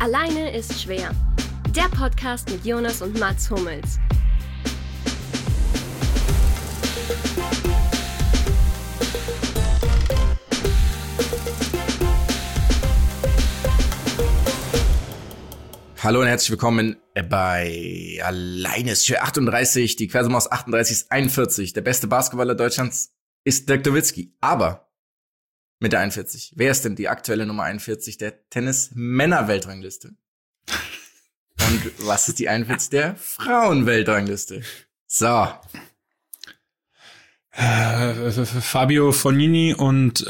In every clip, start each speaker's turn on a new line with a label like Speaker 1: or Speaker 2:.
Speaker 1: Alleine ist schwer. Der Podcast mit Jonas und Mats Hummels.
Speaker 2: Hallo und herzlich willkommen bei Alleine ist schwer 38. Die Quersumme aus 38 ist 41. Der beste Basketballer Deutschlands ist Dirk Nowitzki. Aber mit der 41. Wer ist denn die aktuelle Nummer 41 der Tennis-Männer-Weltrangliste? Und was ist die 41 der Frauen-Weltrangliste? So.
Speaker 3: Fabio Fognini und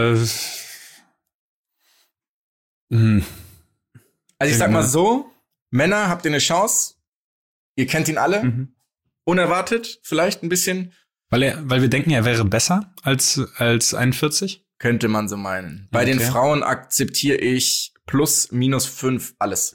Speaker 2: Also ich sag mal so, Männer, habt ihr eine Chance? Ihr kennt ihn alle. Mhm. Unerwartet, vielleicht ein bisschen.
Speaker 3: Weil wir denken, er wäre besser als 41?
Speaker 2: Könnte man so meinen. Bei den Frauen akzeptiere ich +/-5 alles.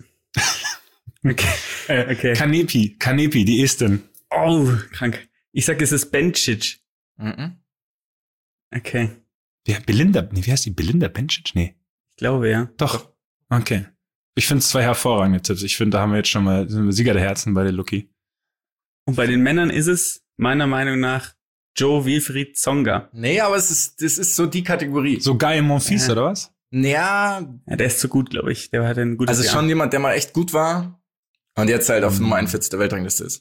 Speaker 3: Okay. Kanepi, die Estin.
Speaker 4: Oh, krank. Ich sag, es ist Bencic.
Speaker 2: Mhm.
Speaker 4: Okay.
Speaker 3: Ja, Belinda, wie heißt die? Belinda Bencic? Nee.
Speaker 4: Ich glaube, ja.
Speaker 3: Doch. Okay. Ich finde es 2 hervorragende Tipps. Ich finde, da haben wir jetzt schon mal Sieger der Herzen bei der Lucky.
Speaker 4: Und bei den Männern ist es meiner Meinung nach Jo-Wilfried Tsonga.
Speaker 2: Nee, aber das ist so die Kategorie.
Speaker 3: So Guy Monfils, oder was?
Speaker 2: Ja,
Speaker 4: der ist zu gut, glaube ich. Der hat ein gutes
Speaker 2: Jahr. Also schon jemand, der mal echt gut war und jetzt halt auf Nummer 41 der Weltrangliste ist.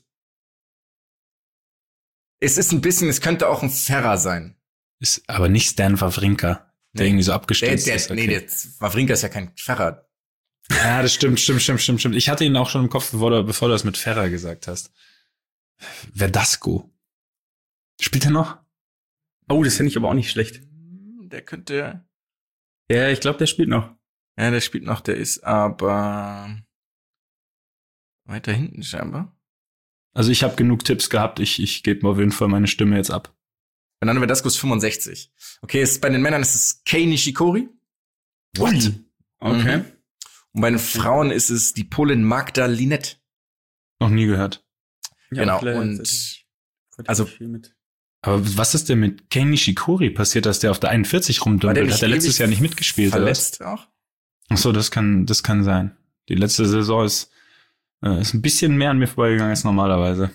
Speaker 2: Es ist ein bisschen, es könnte auch ein Ferrer sein.
Speaker 3: Ist aber nicht Stan Wawrinka, der irgendwie so abgestürzt ist.
Speaker 2: Okay. Nee, der Wawrinka ist ja kein Ferrer.
Speaker 3: Ja, das stimmt. Ich hatte ihn auch schon im Kopf, bevor du das mit Ferrer gesagt hast. Verdasco. Spielt er noch?
Speaker 4: Oh, das finde ich aber auch nicht schlecht.
Speaker 2: Der könnte...
Speaker 4: Ja, ich glaube, der spielt noch.
Speaker 2: Ja, der spielt noch, der ist aber weiter hinten scheinbar.
Speaker 3: Also ich habe genug Tipps gehabt, ich gebe auf jeden Fall meine Stimme jetzt ab.
Speaker 2: Fernando Verdasco ist 65. Okay, bei den Männern ist es Kei Nishikori. What?
Speaker 4: Okay.
Speaker 2: Und bei den Frauen ist es die Polin Magda Linette.
Speaker 3: Noch nie gehört.
Speaker 2: Ja, genau, und also...
Speaker 3: Aber was ist denn mit Kei Nishikori passiert, dass der auf der 41 rumdümpelt? Hat er letztes Jahr nicht mitgespielt?
Speaker 2: Verletzt oder? Auch?
Speaker 3: Ach so, das kann sein. Die letzte Saison ist ein bisschen mehr an mir vorbeigegangen als normalerweise.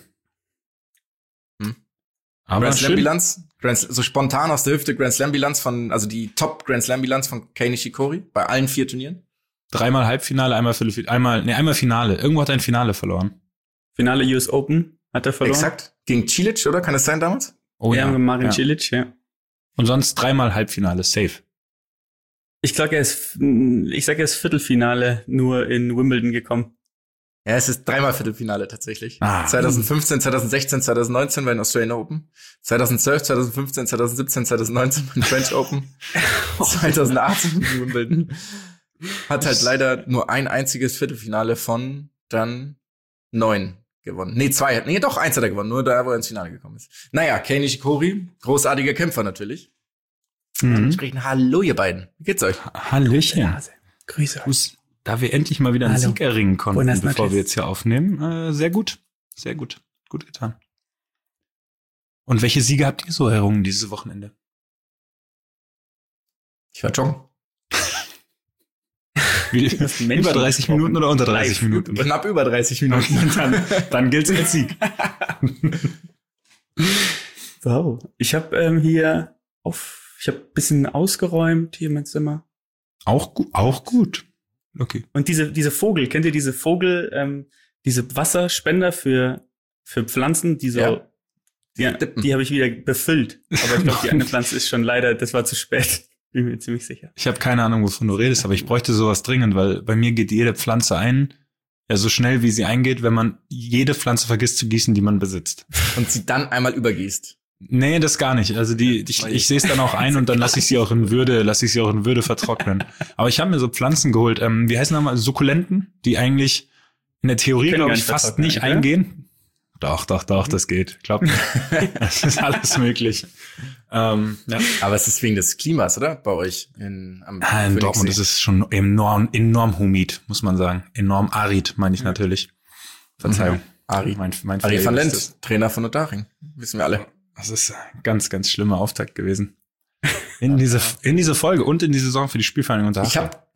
Speaker 2: Aber Grand Slam-Bilanz, so spontan aus der Hüfte Grand Slam-Bilanz also die Top Grand Slam-Bilanz von Kei Nishikori bei allen 4 Turnieren.
Speaker 3: 3-mal Halbfinale, einmal Finale. Irgendwo hat er ein Finale verloren.
Speaker 4: Finale US Open hat er verloren.
Speaker 2: Exakt. Gegen Cilic, oder? Kann es sein damals?
Speaker 3: Oh ja.
Speaker 4: Marin Cilic, ja.
Speaker 3: Und sonst 3-mal Halbfinale, safe.
Speaker 4: Ich sag, er ist Viertelfinale nur in Wimbledon gekommen.
Speaker 2: Ja, es ist 3-mal Viertelfinale tatsächlich. 2015, 2016, 2019 bei den Australian Open. 2012, 2015, 2017, 2019 bei den French Open. 2018 in Wimbledon. Hat halt leider nur ein einziges Viertelfinale von dann 9 gewonnen. Nee, 2. Nee, doch, 1 hat er gewonnen. Nur da, wo er ins Finale gekommen ist. Naja, Kei Nishikori, großartiger Kämpfer natürlich. Entsprechend hallo, ihr beiden. Wie geht's euch?
Speaker 3: Hallöchen.
Speaker 4: Grüße euch.
Speaker 3: Da wir endlich mal wieder einen Sieg erringen konnten,
Speaker 4: Buenas
Speaker 3: bevor
Speaker 4: noches.
Speaker 3: wir jetzt hier aufnehmen. Sehr gut. Sehr gut. Gut getan. Und welche Siege habt ihr so errungen dieses Wochenende?
Speaker 2: Ich war joggen.
Speaker 3: Über 30 Minuten oder unter 30 Minuten?
Speaker 2: Knapp über 30 Minuten.
Speaker 3: Dann gilt's als Sieg.
Speaker 4: Wow. Ich habe ein bisschen ausgeräumt hier mein Zimmer.
Speaker 3: Auch gut. Okay.
Speaker 4: Und diese Vogel, kennt ihr diese Vogel, diese Wasserspender für Pflanzen, die so, die habe ich wieder befüllt. Aber ich glaube, die eine Pflanze ist schon leider, das war zu spät. Bin mir ziemlich sicher.
Speaker 3: Ich habe keine Ahnung, wovon du redest, aber ich bräuchte sowas dringend, weil bei mir geht jede Pflanze so schnell wie sie eingeht, wenn man jede Pflanze vergisst zu gießen, die man besitzt.
Speaker 2: Und sie dann einmal übergießt.
Speaker 3: Nee, das gar nicht. Also ich sehe es dann auch ein und dann lasse ich sie auch in Würde vertrocknen. Aber ich habe mir so Pflanzen geholt, wie heißen nochmal, Sukkulenten, die eigentlich in der Theorie, glaube ich, fast nicht eingehen. Doch, das geht. Glaubt mir. Das ist alles möglich. Ja.
Speaker 2: Aber es ist wegen des Klimas, oder? Bei euch in
Speaker 3: Dortmund ist es schon enorm humid, muss man sagen. Enorm arid, meine ich natürlich. Verzeihung.
Speaker 2: Ari.
Speaker 3: Mein
Speaker 2: Ari van Lent, Trainer von Unterhaching. Wissen wir alle.
Speaker 3: Das ist ein ganz, ganz schlimmer Auftakt gewesen. In diese Folge und in die Saison für die Spielvereinigung Unterhaching.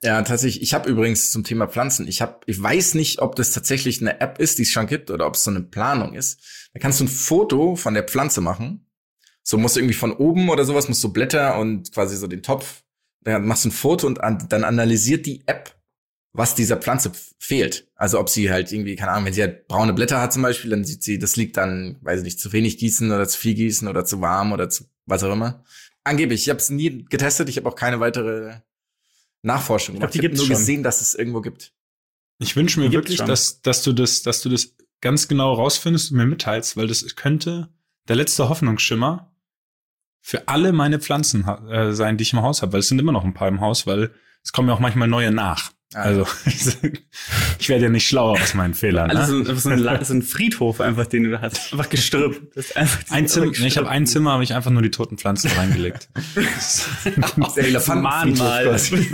Speaker 2: Ja, tatsächlich. Ich habe übrigens zum Thema Pflanzen, ich weiß nicht, ob das tatsächlich eine App ist, die es schon gibt, oder ob es so eine Planung ist. Da kannst du ein Foto von der Pflanze machen. So musst du irgendwie von oben oder sowas, musst du Blätter und quasi so den Topf, dann machst du ein Foto und dann analysiert die App, was dieser Pflanze fehlt. Also ob sie halt irgendwie, keine Ahnung, wenn sie halt braune Blätter hat zum Beispiel, dann sieht sie, das liegt dann, weiß ich nicht, zu wenig gießen oder zu viel gießen oder zu warm oder zu was auch immer. Angeblich, ich habe es nie getestet, ich habe auch keine weitere Nachforschung gemacht. Ich habe nur gesehen, dass es irgendwo gibt.
Speaker 3: Ich wünsche mir wirklich, dass du das ganz genau rausfindest und mir mitteilst, weil das könnte der letzte Hoffnungsschimmer für alle meine Pflanzen sein, die ich im Haus habe, weil es sind immer noch ein paar im Haus, weil es kommen ja auch manchmal neue nach. Also ich werde ja nicht schlauer aus meinen Fehlern.
Speaker 4: Also so ein Friedhof einfach, den du da hast. Einfach gestrüpp.
Speaker 3: Ich habe ein Zimmer, habe ich einfach nur die toten Pflanzen reingelegt.
Speaker 2: Der Elefantenmahnmal.
Speaker 3: Das ist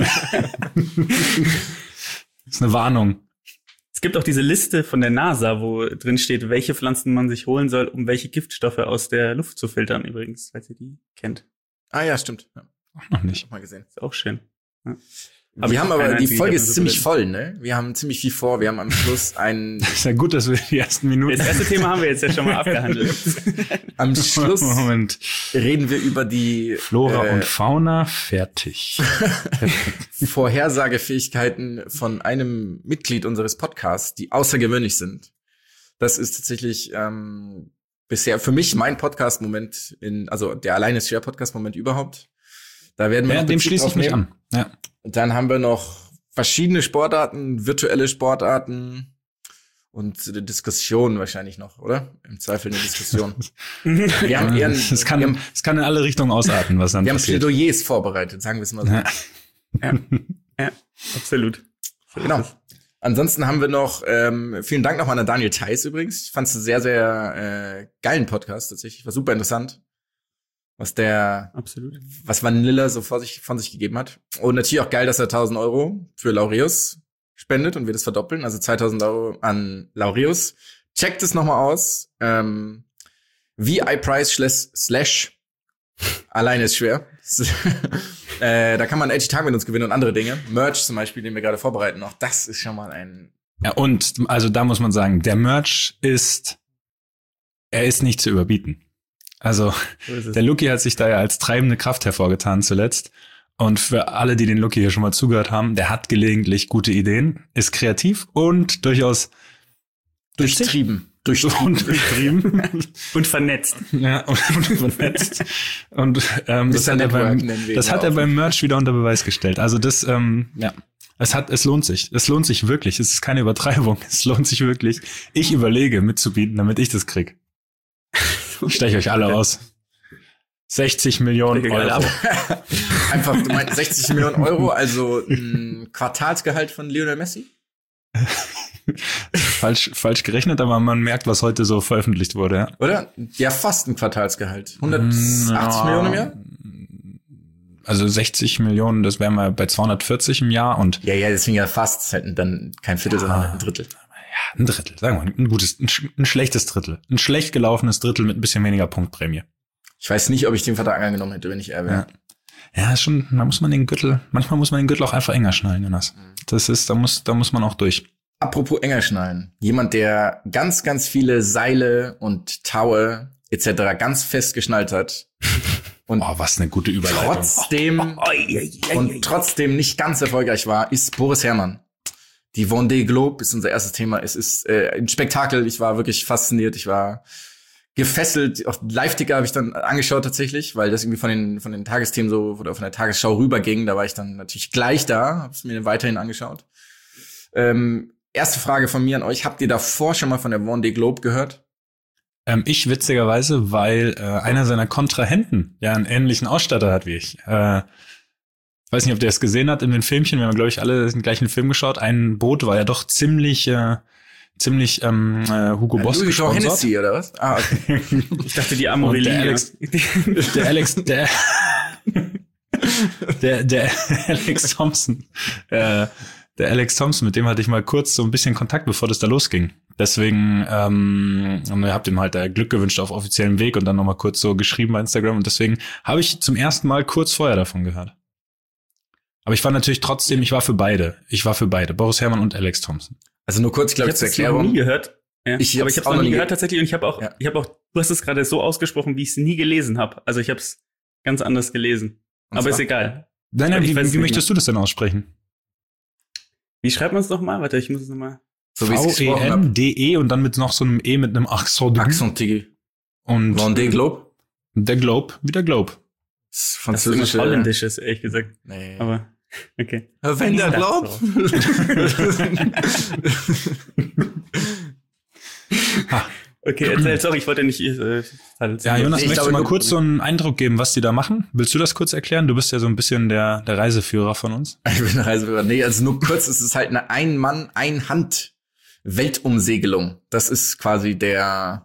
Speaker 3: eine Warnung.
Speaker 4: Es gibt auch diese Liste von der NASA, wo drin steht, welche Pflanzen man sich holen soll, um welche Giftstoffe aus der Luft zu filtern übrigens, falls ihr die kennt.
Speaker 2: Ah ja, stimmt. Ja.
Speaker 3: Auch noch nicht.
Speaker 2: Mal gesehen.
Speaker 4: Ist auch schön. Ja.
Speaker 2: Wir haben aber, die Folge ist ziemlich voll, ne? Wir haben ziemlich viel vor. Wir haben am Schluss
Speaker 3: ist ja gut, dass wir die ersten Minuten...
Speaker 4: Das erste Thema haben wir jetzt ja schon mal abgehandelt.
Speaker 2: Am Schluss reden wir über die...
Speaker 3: Flora und Fauna, fertig.
Speaker 2: Vorhersagefähigkeiten von einem Mitglied unseres Podcasts, die außergewöhnlich sind. Das ist tatsächlich bisher für mich mein Podcast-Moment, also der alleine Share-Podcast-Moment überhaupt. Da werden wir
Speaker 3: dem schließe ich mich an. Ja.
Speaker 2: Dann haben wir noch verschiedene Sportarten, virtuelle Sportarten und eine Diskussion wahrscheinlich noch, oder? Im Zweifel eine Diskussion. Wir haben
Speaker 3: es kann in alle Richtungen ausarten, was dann passiert.
Speaker 2: Wir haben Plädoyers vorbereitet, sagen wir es mal so.
Speaker 4: Ja, absolut.
Speaker 2: Genau. Ansonsten haben wir noch, vielen Dank nochmal an Daniel Theiss übrigens. Ich fand es einen sehr, sehr geilen Podcast tatsächlich. War super interessant. Was Vanilla so von sich gegeben hat. Und natürlich auch geil, dass er 1.000 Euro für Laureus spendet und wir das verdoppeln. Also 2.000 Euro an Laureus. Checkt es nochmal aus. VI-Price / alleine ist schwer. Da kann man einen Edgy Tag mit uns gewinnen und andere Dinge. Merch zum Beispiel, den wir gerade vorbereiten. Auch das ist schon mal ein...
Speaker 3: Ja, und also da muss man sagen, der Merch ist nicht zu überbieten. Also der Luki hat sich da ja als treibende Kraft hervorgetan zuletzt. Und für alle, die den Luki hier schon mal zugehört haben, der hat gelegentlich gute Ideen, ist kreativ und durchaus
Speaker 2: durchtrieben.
Speaker 3: Und vernetzt. Ja, und vernetzt. Und das hat er beim Merch wieder unter Beweis gestellt. Also das, es lohnt sich. Es lohnt sich wirklich. Es ist keine Übertreibung. Es lohnt sich wirklich. Ich überlege mitzubieten, damit ich das krieg. Ich steche euch alle aus. 60 Millionen Euro.
Speaker 2: Einfach, du meinst 60 Millionen Euro, also ein Quartalsgehalt von Lionel Messi?
Speaker 3: Falsch gerechnet, aber man merkt, was heute so veröffentlicht wurde. Ja.
Speaker 2: Oder? Ja, fast ein Quartalsgehalt. 180 Millionen im Jahr?
Speaker 3: Also 60 Millionen, das wären wir bei 240 im Jahr und...
Speaker 2: Ja, deswegen ja fast. Das ist halt dann kein Viertel, sondern ein Drittel.
Speaker 3: Ja, ein Drittel, sagen wir mal. Ein schlechtes Drittel. Ein schlecht gelaufenes Drittel mit ein bisschen weniger Punktprämie.
Speaker 2: Ich weiß nicht, ob ich den Vertrag angenommen hätte, wenn ich er wäre.
Speaker 3: Ja, manchmal muss man den Gürtel auch einfach enger schnallen, Jonas. Da muss man auch durch.
Speaker 2: Apropos enger schnallen. Jemand, der ganz, ganz viele Seile und Taue etc. ganz fest geschnallt hat. Und
Speaker 3: was eine gute Überleitung.
Speaker 2: Trotzdem nicht ganz erfolgreich war, ist Boris Herrmann. Die Vendée Globe ist unser erstes Thema. Es ist ein Spektakel. Ich war wirklich fasziniert. Ich war gefesselt. Auf Live-Ticker habe ich dann angeschaut tatsächlich, weil das irgendwie von den Tagesthemen so oder von der Tagesschau rüberging. Da war ich dann natürlich gleich da, habe es mir weiterhin angeschaut. Erste Frage von mir an euch. Habt ihr davor schon mal von der Vendée Globe gehört?
Speaker 3: Ich witzigerweise, weil einer seiner Kontrahenten ja einen ähnlichen Ausstatter hat wie ich. Weiß nicht, ob der es gesehen hat in den Filmchen. Wir haben, glaube ich, alle den gleichen Film geschaut. Ein Boot war ja doch ziemlich Hugo Boss gesponsert.
Speaker 2: Hennessy, oder was? Ah, okay.
Speaker 4: Ich dachte, die Amorelie.
Speaker 3: Der Alex Thompson. Der Alex Thompson, mit dem hatte ich mal kurz so ein bisschen Kontakt, bevor das da losging. Deswegen habt ihm halt Glück gewünscht auf offiziellem Weg und dann nochmal kurz so geschrieben bei Instagram. Und deswegen habe ich zum ersten Mal kurz vorher davon gehört. Aber ich war natürlich trotzdem, ich war für beide. Boris Herrmann und Alex Thompson.
Speaker 2: Also nur kurz, glaube ich, zur Erklärung.
Speaker 4: Ich habe es noch nie gehört. Ja.
Speaker 2: Ich
Speaker 4: habe es noch nie gehört tatsächlich. Und ich habe auch, du hast es gerade so ausgesprochen, wie ich es nie gelesen habe. Also ich habe es ganz anders gelesen. Aber ist egal.
Speaker 3: Nein, wie möchtest du das denn aussprechen?
Speaker 4: Wie schreibt man es nochmal? Warte, ich muss es nochmal.
Speaker 3: So wie V-E-N-D-E und dann mit noch so einem E mit einem Accent. Und
Speaker 2: Vendée Globe?
Speaker 3: Der Globe, wie der Globe.
Speaker 2: Das französische.
Speaker 4: Das ist Holländisches, ehrlich gesagt.
Speaker 2: Nee.
Speaker 4: Aber, okay.
Speaker 2: Wenn der Globe.
Speaker 4: Okay, erzähl, sorry, ich wollte nicht.
Speaker 3: Ja, Jonas, möchtest du mal kurz so einen Eindruck geben, was die da machen? Willst du das kurz erklären? Du bist ja so ein bisschen der Reiseführer von uns.
Speaker 2: Ich bin der Reiseführer. Nee, also nur kurz, es ist halt eine Ein-Mann-, Ein-Hand-Weltumsegelung. Das ist quasi die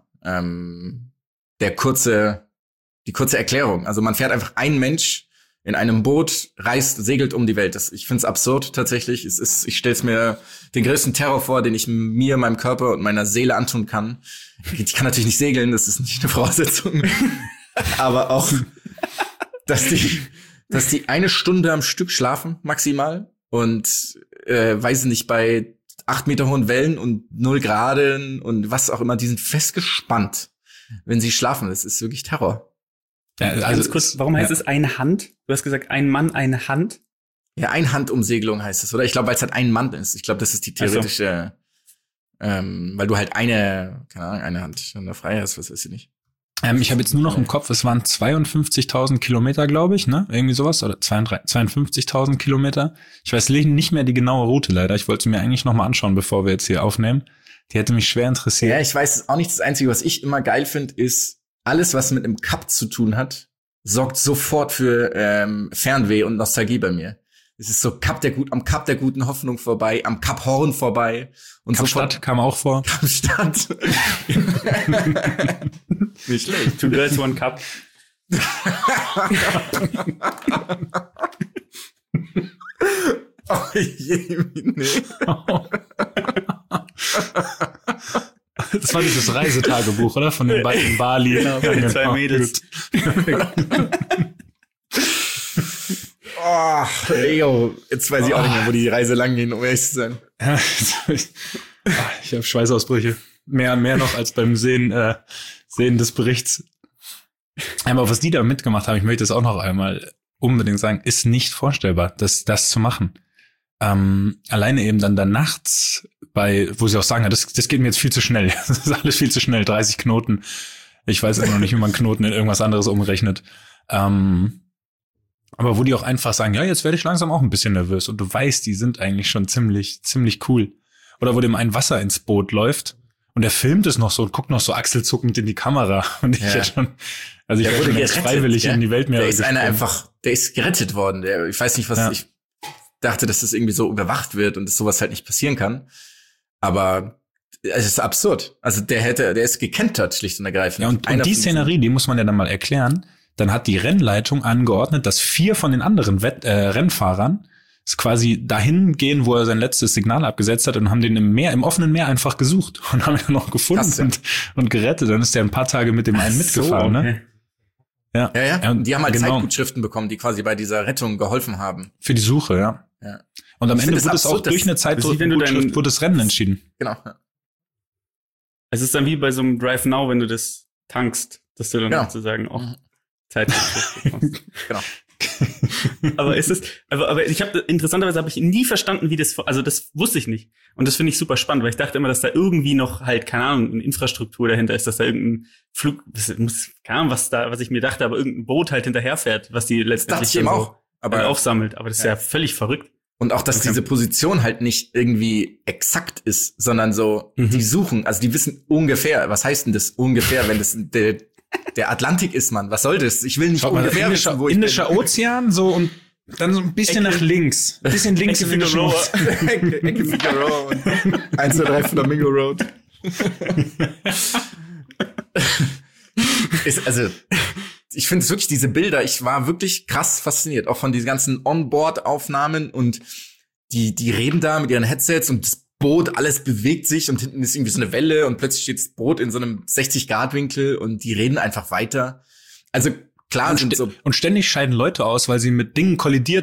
Speaker 2: kurze Erklärung. Also man fährt einfach ein Mensch in einem Boot, segelt um die Welt. Ich find's absurd tatsächlich. Ich stell's mir den größten Terror vor, den ich mir, meinem Körper und meiner Seele antun kann. Ich kann natürlich nicht segeln, das ist nicht eine Voraussetzung. Aber auch, dass die eine Stunde am Stück schlafen, maximal. Und, weiß ich nicht, bei 8 Meter hohen Wellen und 0 Grad und was auch immer, die sind festgespannt, wenn sie schlafen. Das ist wirklich Terror.
Speaker 4: Ja, also ganz kurz, warum heißt es eine Hand? Du hast gesagt, ein Mann, eine Hand?
Speaker 2: Ja, Einhandumsegelung heißt es, oder? Ich glaube, weil es halt ein Mann ist. Ich glaube, das ist die theoretische, weil du halt eine Hand in der frei hast, was weiß ich nicht.
Speaker 3: Ich habe jetzt nur noch im Kopf, es waren 52.000 Kilometer, glaube ich, ne? Irgendwie sowas, oder 52.000 Kilometer. Ich weiß nicht mehr die genaue Route leider. Ich wollte sie mir eigentlich noch mal anschauen, bevor wir jetzt hier aufnehmen. Die hätte mich schwer interessiert.
Speaker 2: Ja, ich weiß auch nicht. Das Einzige, was ich immer geil finde, ist, alles, was mit einem Kap zu tun hat, sorgt sofort für Fernweh und Nostalgie bei mir. Es ist so am Kap der guten Hoffnung vorbei, am Kap Horn vorbei. Und
Speaker 3: Kapstadt kam auch vor.
Speaker 2: Kapstadt.
Speaker 4: Nicht schlecht. 2 Girls, 1 Cup.
Speaker 2: Oh je, nee.
Speaker 3: Das war dieses Reisetagebuch, oder? Von den beiden in Bali.
Speaker 4: Genau, von den 2 Mädels.
Speaker 2: Oh, jetzt weiß ich auch nicht mehr, wo die Reise lang geht, um ehrlich zu sein.
Speaker 3: Ich habe Schweißausbrüche. Mehr noch als beim Sehen des Berichts. Aber was die da mitgemacht haben, ich möchte es auch noch einmal unbedingt sagen, ist nicht vorstellbar, das zu machen. Alleine eben dann da nachts wo sie auch sagen, das geht mir jetzt viel zu schnell. Das ist alles viel zu schnell. 30 Knoten. Ich weiß immer noch nicht, wie man Knoten in irgendwas anderes umrechnet. Aber wo die auch einfach sagen, ja, jetzt werde ich langsam auch ein bisschen nervös. Und du weißt, die sind eigentlich schon ziemlich cool. Oder wo dem ein Wasser ins Boot läuft und er filmt es noch so und guckt noch so achselzuckend in die Kamera. Und ich hätte schon, also ich wurde jetzt freiwillig in die Weltmeere
Speaker 2: gesprungen. Der ist gerettet worden. Ich weiß nicht, was ich dachte, dass das irgendwie so überwacht wird und dass sowas halt nicht passieren kann. Aber es ist absurd. Also der ist gekentert, schlicht und ergreifend.
Speaker 3: Ja, und die Szenerie, die muss man ja dann mal erklären. Dann hat die Rennleitung angeordnet, dass 4 von den anderen Rennfahrern quasi dahin gehen, wo er sein letztes Signal abgesetzt hat und haben den im offenen Meer einfach gesucht und haben ihn noch gefunden und gerettet. Dann ist der ein paar Tage mit dem einen mitgefahren, ne?
Speaker 2: Ja. Die haben halt Zeitgutschriften bekommen, die quasi bei dieser Rettung geholfen haben.
Speaker 3: Für die Suche, ja. Und am Ende wurde es auch durch eine Zeitgutschrift wurde das Rennen entschieden.
Speaker 2: Genau. Ja.
Speaker 4: Es ist dann wie bei so einem Drive Now, wenn du das tankst, dass du dann sozusagen auch Zeitgutschrift bekommst.
Speaker 2: Genau.
Speaker 4: aber interessanterweise habe ich nie verstanden, wie das wusste ich nicht. Und das finde ich super spannend, weil ich dachte immer, dass da irgendwie noch halt, keine Ahnung, eine Infrastruktur dahinter ist, dass da irgendein keine Ahnung, was ich mir dachte, aber irgendein Boot halt hinterherfährt, was die letztendlich aufsammelt. Aber das ist ja völlig verrückt.
Speaker 2: Und auch, dass diese Position halt nicht irgendwie exakt ist, sondern so, die suchen, also die wissen ungefähr, was heißt denn das ungefähr, wenn das der Atlantik ist, Mann, was soll das? Ich will nicht ungefähr wissen, wo ich bin.
Speaker 3: Indischer Ozean, so und dann so ein bisschen nach links. Ein bisschen links in Figueroa.
Speaker 2: Ecke Figueroa und 1, 2, 3 Flamingo Road. Ich finde es wirklich, diese Bilder, ich war wirklich krass fasziniert, auch von diesen ganzen Onboard-Aufnahmen und die reden da mit ihren Headsets und das Boot, alles bewegt sich und hinten ist irgendwie so eine Welle und plötzlich steht das Boot in so einem 60-Grad-Winkel und die reden einfach weiter. Also klar
Speaker 3: und ständig scheiden Leute aus, weil sie mit Dingen kollidiert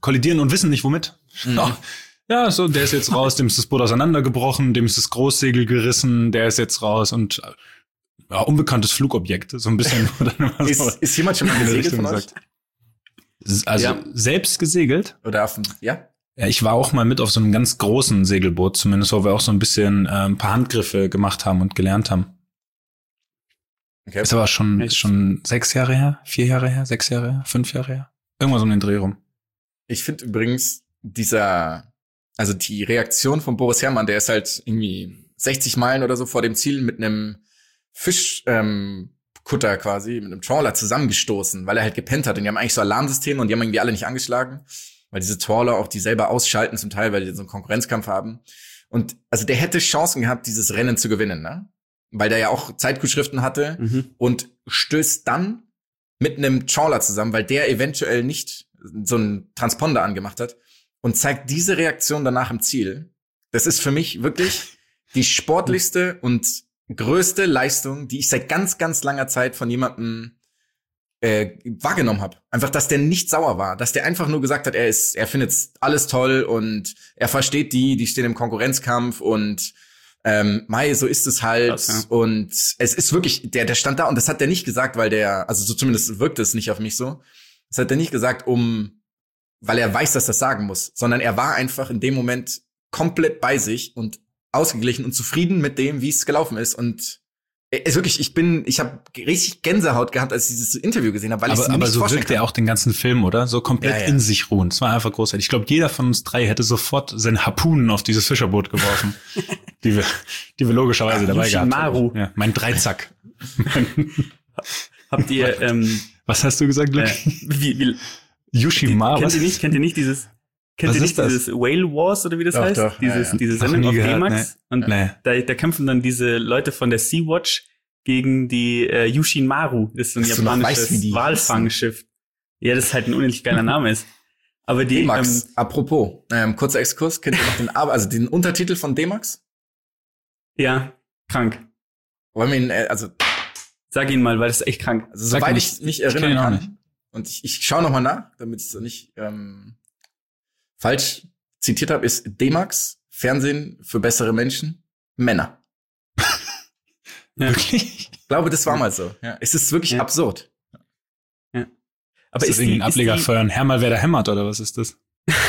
Speaker 3: kollidieren und wissen nicht, womit. Ja, so, der ist jetzt raus, dem ist das Boot auseinandergebrochen, dem ist das Großsegel gerissen, der ist jetzt raus und unbekanntes Flugobjekt, so ein bisschen.
Speaker 2: Ist jemand schon mal gesegelt von euch?
Speaker 3: Also selbst gesegelt?
Speaker 2: Oder auf dem, ja?
Speaker 3: Ja, ich war auch mal mit auf so einem ganz großen Segelboot, zumindest, wo wir auch so ein bisschen ein paar Handgriffe gemacht haben und gelernt haben. Okay. Ist aber schon 6 Jahre her, 4 Jahre her, 6 Jahre her, 5 Jahre her. Irgendwas um den Dreh rum.
Speaker 2: Ich finde übrigens also die Reaktion von Boris Herrmann, der ist halt irgendwie 60 Meilen oder so vor dem Ziel mit einem Fischkutter quasi, mit einem Trawler zusammengestoßen, weil er halt gepennt hat. Und die haben eigentlich so Alarmsysteme und die haben irgendwie alle nicht angeschlagen, weil diese Trawler auch die selber ausschalten zum Teil, weil die so einen Konkurrenzkampf haben. Und also der hätte Chancen gehabt, dieses Rennen zu gewinnen, ne? Weil der ja auch Zeitgutschriften hatte und stößt dann mit einem Trawler zusammen, weil der eventuell nicht so einen Transponder angemacht hat und zeigt diese Reaktion danach im Ziel. Das ist für mich wirklich die sportlichste und größte Leistung, die ich seit ganz, ganz langer Zeit von jemandem wahrgenommen habe. Einfach, dass der nicht sauer war, dass der einfach nur gesagt hat, er findet alles toll und er versteht die stehen im Konkurrenzkampf und so ist es halt. Krass, ja. Und es ist wirklich, der stand da und das hat der nicht gesagt, weil also so zumindest wirkt es nicht auf mich so. Das hat er nicht gesagt, weil er weiß, dass das sagen muss, sondern er war einfach in dem Moment komplett bei sich und ausgeglichen und zufrieden mit dem, wie es gelaufen ist. Und es wirklich, ich habe richtig Gänsehaut gehabt, als ich dieses Interview gesehen habe, weil ich es mir nicht vorstellen kann. Aber so wirkt er
Speaker 3: auch den ganzen Film, oder? So komplett in sich ruhen. Es war einfach großartig. Ich glaube, jeder von uns 3 hätte sofort seine Harpunen auf dieses Fischerboot geworfen, die wir logischerweise dabei gehabt haben. Ja, mein Dreizack.
Speaker 4: Habt ihr
Speaker 3: was hast du gesagt, Luke? Yushimaru?
Speaker 4: Kennt ihr nicht dieses Whale Wars oder wie das heißt?
Speaker 2: Doch.
Speaker 4: Diese Sendung auf D-Max. Und da kämpfen dann diese Leute von der Sea-Watch gegen die Yushimaru. Das ist so ein japanisches Walfangschiff. Ja, das ist halt ein unendlich geiler Name ist. Aber die
Speaker 2: D-Max. Apropos, kurzer Exkurs, kennt ihr noch den Untertitel von D-Max?
Speaker 4: Ja, krank.
Speaker 2: Wollen wir ihn,
Speaker 4: sag ihn mal, weil das ist echt krank.
Speaker 2: Also soweit ich mich erinnern kann. Und ich schaue noch mal nach, damit ich es nicht falsch zitiert habe, ist D-Max, Fernsehen für bessere Menschen, Männer.
Speaker 4: Ja.
Speaker 2: Wirklich? Ich glaube, das war mal so. Ja. Es ist wirklich absurd.
Speaker 3: Ja. Aber ist das ein Ableger für ein Herr wer da hämmert, oder was ist das?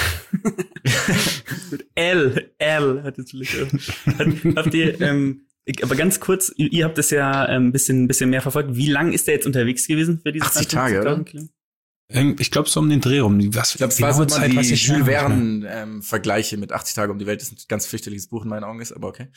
Speaker 4: L hat es habt ihr, aber ganz kurz, ihr habt das ja ein bisschen mehr verfolgt. Wie lang ist der jetzt unterwegs gewesen für diese
Speaker 2: 80 Tage, oder?
Speaker 3: Ich glaube, so um den Dreh rum.
Speaker 2: Ich glaube, es war so Zeit, die Jules Verne Vergleiche mit 80 Tage um die Welt. Das ist ein ganz fürchterliches Buch in meinen Augen ist, aber okay.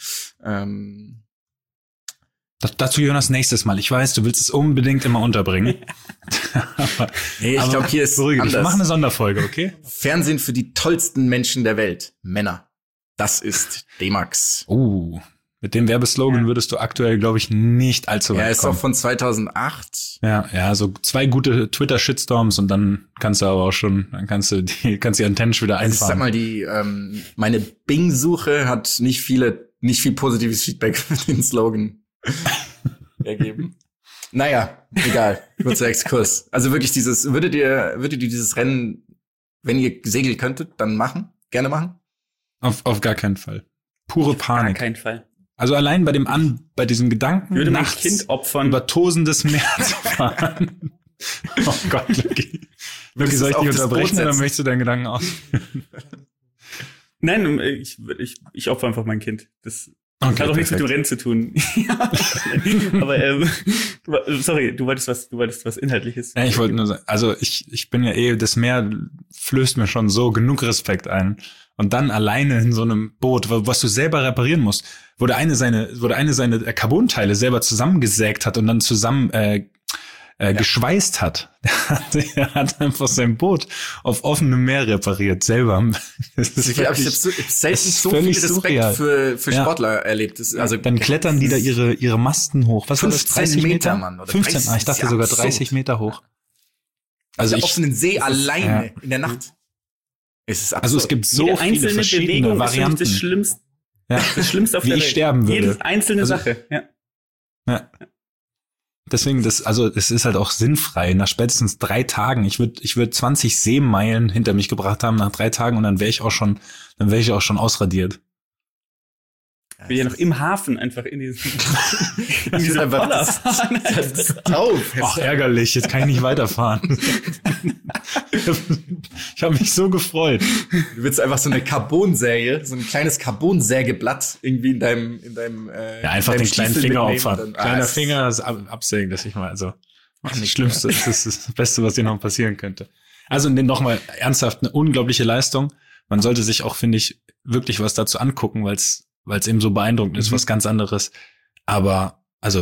Speaker 3: Dazu, Jonas, nächstes Mal. Ich weiß, du willst es unbedingt immer unterbringen.
Speaker 2: Nee, ich glaube, hier ist anders.
Speaker 3: Wir machen eine Sonderfolge, okay?
Speaker 2: Fernsehen für die tollsten Menschen der Welt. Männer. Das ist D-Max.
Speaker 3: Mit dem Werbeslogan würdest du aktuell, glaube ich, nicht allzu weit kommen.
Speaker 2: Er ist auch von 2008.
Speaker 3: Ja, so 2 gute Twitter-Shitstorms und dann kannst die Antennen schon wieder einfahren.
Speaker 2: Ich sag mal, meine Bing-Suche hat nicht viel positives Feedback für den Slogan ergeben. Naja, egal. Kurzer Exkurs. Also wirklich würdet ihr dieses Rennen, wenn ihr segeln könntet, dann machen? Gerne machen?
Speaker 3: Auf gar keinen Fall. Pure Panik.
Speaker 4: Gar keinen Fall.
Speaker 3: Also allein bei diesem Gedanken,
Speaker 4: würde mein Kind opfern,
Speaker 3: über tosendes Meer zu fahren. Oh Gott, Lucky. Lucky, soll ich dich unterbrechen oder möchtest du deinen Gedanken ausführen?
Speaker 4: Nein, ich opfer einfach mein Kind. Das hat auch nichts mit dem Rennen zu tun. Aber sorry, du wolltest was Inhaltliches.
Speaker 3: Ja, ich wollte nur sagen, also ich bin ja das Meer flößt mir schon so genug Respekt ein. Und dann alleine in so einem Boot, was du selber reparieren musst, wo der eine seine Carbonteile selber zusammengesägt hat und dann zusammen geschweißt hat. Der hat einfach sein Boot auf offenem Meer repariert, selber.
Speaker 2: Ich habe selten so viel Respekt für Sportler erlebt.
Speaker 3: Dann klettern die da ihre Masten hoch. Was war das? 30 Meter?
Speaker 2: Mann, oder
Speaker 3: 15, ich dachte sogar 30 Meter hoch.
Speaker 2: Also auf offenen See alleine in der Nacht.
Speaker 3: Also es gibt so viele verschiedene Bewegung Varianten.
Speaker 4: Ist das Schlimmste. Ja. Das Schlimmste auf der Welt.
Speaker 3: Wie ich sterben würde.
Speaker 4: Jede einzelne Sache. Ja.
Speaker 3: deswegen, es ist halt auch sinnfrei. Nach spätestens 3 Tagen, ich würd 20 Seemeilen hinter mich gebracht haben nach 3 Tagen und dann wäre ich auch schon ausradiert.
Speaker 4: Ich bin ja noch im Hafen einfach in diesem
Speaker 2: Roller fahren.
Speaker 3: Ach, ärgerlich, jetzt kann ich nicht weiterfahren. Ich habe mich so gefreut.
Speaker 2: Du willst einfach so eine Carbonsäge, so ein kleines Carbonsägeblatt irgendwie in deinem
Speaker 3: ja, einfach den kleinen Finger opfern. Kleiner Finger, das absägen, dass ich mal, also das Schlimmste, das ist das Beste, was dir noch passieren könnte. Also nochmal ernsthaft, eine unglaubliche Leistung. Man sollte sich auch, finde ich, wirklich was dazu angucken, weil es eben so beeindruckend ist, was ganz anderes. Aber, also,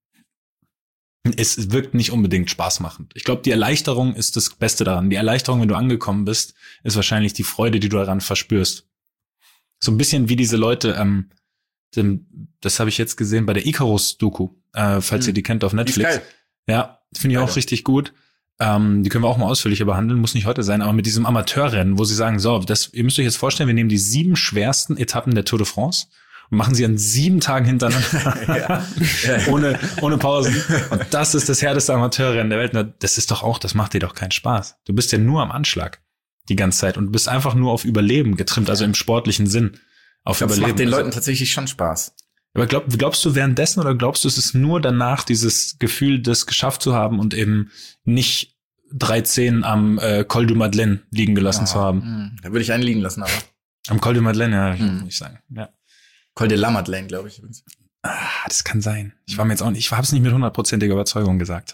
Speaker 3: es wirkt nicht unbedingt spaßmachend. Ich glaube, die Erleichterung ist das Beste daran. Die Erleichterung, wenn du angekommen bist, ist wahrscheinlich die Freude, die du daran verspürst. So ein bisschen wie diese Leute, das habe ich jetzt gesehen bei der Icarus-Doku, falls ihr die kennt auf Netflix. Geil. Ja, finde ich auch richtig gut. Die können wir auch mal ausführlicher behandeln, muss nicht heute sein, aber mit diesem Amateurrennen, wo sie sagen, so, ihr müsst euch jetzt vorstellen, wir nehmen die 7 schwersten Etappen der Tour de France und machen sie an 7 Tagen hintereinander ohne Pausen. Und das ist das härteste Amateurrennen der Welt. Das macht dir doch keinen Spaß. Du bist ja nur am Anschlag die ganze Zeit und du bist einfach nur auf Überleben getrimmt, also im sportlichen Sinn. Auf Überleben.
Speaker 2: Das macht den Leuten tatsächlich schon Spaß.
Speaker 3: Aber glaubst du währenddessen oder glaubst du, es ist nur danach dieses Gefühl, das geschafft zu haben und eben nicht 13 am Col du Madeleine liegen gelassen zu haben?
Speaker 2: Da würde ich einen liegen lassen, aber.
Speaker 3: Am Col du Madeleine, ja, würde ich sagen. Ja.
Speaker 2: Col de la Madeleine, glaube ich übrigens.
Speaker 3: Das kann sein. Ich habe es nicht mit 100%iger Überzeugung gesagt.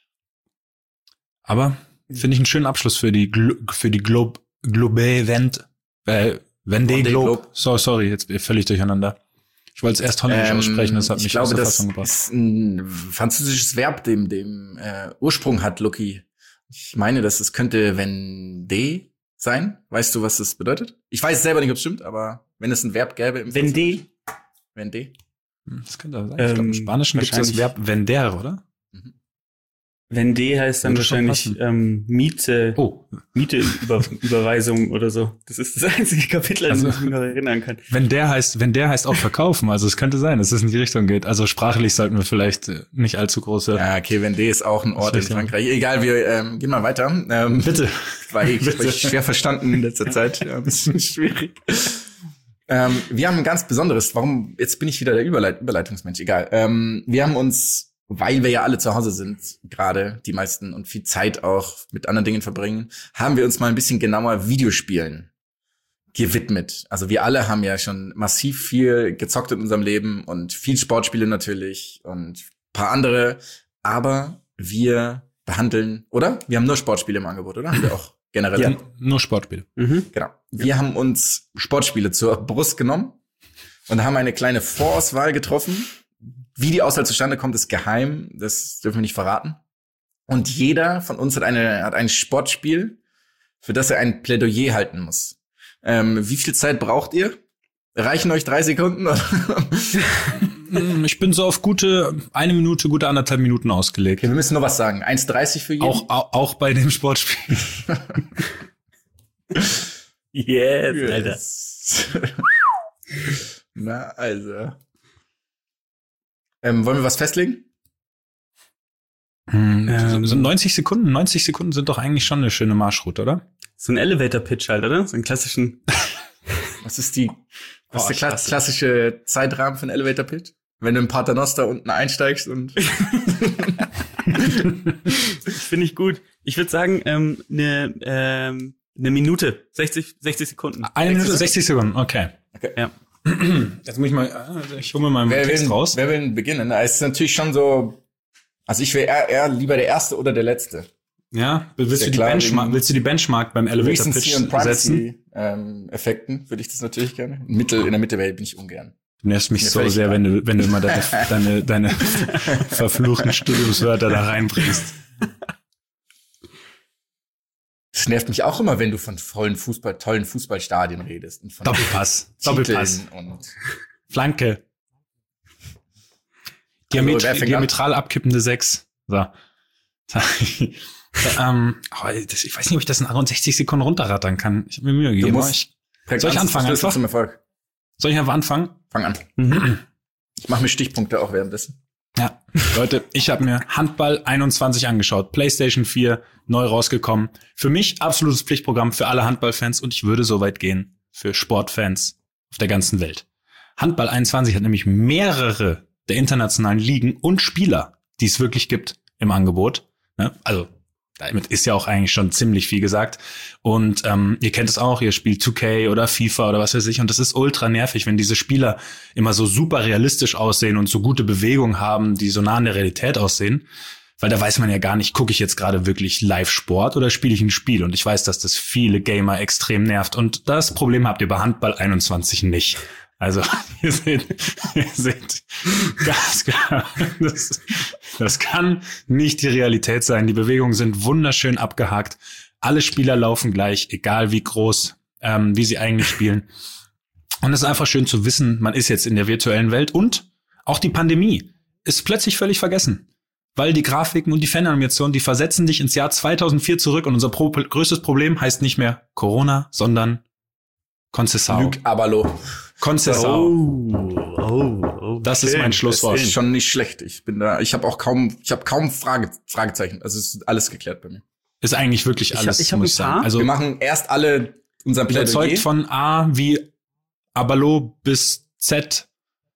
Speaker 3: Aber finde ich einen schönen Abschluss für die Globe Event, Vendée Globe. Sorry, jetzt völlig durcheinander. Ich wollte es erst holländisch aussprechen, das hat mich aus der Fassung gebracht.
Speaker 2: Ich glaube, das ist ein französisches Verb, dem Ursprung hat, Lucky. Ich meine, es könnte Vendée sein. Weißt du, was das bedeutet? Ich weiß selber nicht, ob es stimmt, aber wenn es ein Verb gäbe im
Speaker 4: Vendée.
Speaker 3: Das könnte sein. Ich glaube, im Spanischen gibt es das Verb vender, oder?
Speaker 4: Vendée heißt dann wahrscheinlich Miete-Überweisung oder so. Das ist das einzige Kapitel, an das ich mich noch erinnern kann.
Speaker 3: Wenn der heißt auch verkaufen, also es könnte sein, dass es in die Richtung geht. Also sprachlich sollten wir vielleicht nicht allzu große...
Speaker 2: Ja, okay, Vendée ist auch ein Ort in Frankreich. Egal, wir gehen mal weiter.
Speaker 3: Bitte.
Speaker 2: Weil ich schwer verstanden in letzter Zeit. Ja, ein bisschen schwierig. Wir haben ein ganz besonderes, jetzt bin ich wieder der Überleitungsmensch, egal. Wir haben uns, weil wir ja alle zu Hause sind, gerade die meisten und viel Zeit auch mit anderen Dingen verbringen, haben wir uns mal ein bisschen genauer Videospielen gewidmet. Also wir alle haben ja schon massiv viel gezockt in unserem Leben und viel Sportspiele natürlich und ein paar andere, aber wir behandeln, oder? Wir haben nur Sportspiele im Angebot, oder? Haben wir auch generell?
Speaker 3: Ja, nur Sportspiele.
Speaker 2: Genau. Wir haben uns Sportspiele zur Brust genommen und haben eine kleine Vorauswahl getroffen. Wie die Auswahl zustande kommt, ist geheim. Das dürfen wir nicht verraten. Und jeder von uns hat ein Sportspiel, für das er ein Plädoyer halten muss. Wie viel Zeit braucht ihr? Reichen euch 3 Sekunden?
Speaker 3: Ich bin so auf gute 1 Minute, gute 1,5 Minuten ausgelegt.
Speaker 2: Okay, wir müssen nur was sagen. 1,30 für jeden?
Speaker 3: Auch bei dem Sportspiel.
Speaker 2: Yes, Alter. Na, also. Wollen wir was festlegen?
Speaker 3: So 90 Sekunden. 90 Sekunden sind doch eigentlich schon eine schöne Marschroute, oder?
Speaker 4: So ein Elevator-Pitch halt, oder? So einen klassischen.
Speaker 2: Was ist der klassische Zeitrahmen für einen Elevator-Pitch? Wenn du im Paternoster unten einsteigst und.
Speaker 4: Finde ich gut. Ich würde sagen, eine Minute. 60 Sekunden.
Speaker 3: 1 Minute, 60 Sekunden, okay.
Speaker 4: Ja.
Speaker 3: Jetzt muss ich hole mir mal einen Text raus.
Speaker 2: Wer will denn beginnen? Es ist natürlich schon so, also ich wäre eher lieber der Erste oder der Letzte.
Speaker 3: Ja, willst du die Benchmark beim Elevator Pitch setzen?
Speaker 2: Effekten würde ich das natürlich gerne. In der Mitte bin ich ungern.
Speaker 3: Du nervst mich so sehr, wenn du immer deine verfluchten Studiumswörter da reinbringst.
Speaker 2: Es nervt mich auch immer, wenn du von tollen Fußballstadien redest. Und von
Speaker 3: Doppelpass.
Speaker 2: Und
Speaker 3: Flanke. Diametral abkippende 6. So. Ich weiß nicht, ob ich das in 60 Sekunden runterrattern kann. Ich habe mir Mühe gegeben. Soll ich anfangen einfach?
Speaker 2: Zum Erfolg.
Speaker 3: Soll ich einfach anfangen?
Speaker 2: Fang an. Ich mache mir Stichpunkte auch währenddessen.
Speaker 3: Ja, Leute, ich habe mir Handball 21 angeschaut. PlayStation 4, neu rausgekommen. Für mich absolutes Pflichtprogramm für alle Handballfans und ich würde so weit gehen für Sportfans auf der ganzen Welt. Handball 21 hat nämlich mehrere der internationalen Ligen und Spieler, die es wirklich gibt, im Angebot. Also damit ist ja auch eigentlich schon ziemlich viel gesagt. Und ihr kennt es auch, ihr spielt 2K oder FIFA oder was weiß ich. Und das ist ultra nervig, wenn diese Spieler immer so super realistisch aussehen und so gute Bewegungen haben, die so nah an der Realität aussehen. Weil da weiß man ja gar nicht, gucke ich jetzt gerade wirklich Live-Sport oder spiele ich ein Spiel? Und ich weiß, dass das viele Gamer extrem nervt. Und das Problem habt ihr bei Handball 21 nicht. Also, ihr seht ganz klar, das kann nicht die Realität sein. Die Bewegungen sind wunderschön abgehakt. Alle Spieler laufen gleich, egal wie groß, wie sie eigentlich spielen. Und es ist einfach schön zu wissen, man ist jetzt in der virtuellen Welt und auch die Pandemie ist plötzlich völlig vergessen. Weil die Grafiken und die Fananimationen, die versetzen dich ins Jahr 2004 zurück und unser größtes Problem heißt nicht mehr Corona, sondern Conceição.
Speaker 2: Luc Abalo.
Speaker 3: Conceição. Das ist mein Schlusswort.
Speaker 2: Das ist schon nicht schlecht. Ich habe kaum Fragezeichen. Also es ist alles geklärt bei mir.
Speaker 3: Ist eigentlich wirklich alles,
Speaker 4: ich
Speaker 3: muss ich sagen.
Speaker 2: Also wir machen erst alle unser Plädoyer.
Speaker 3: Überzeugt von A wie Abalo bis Z.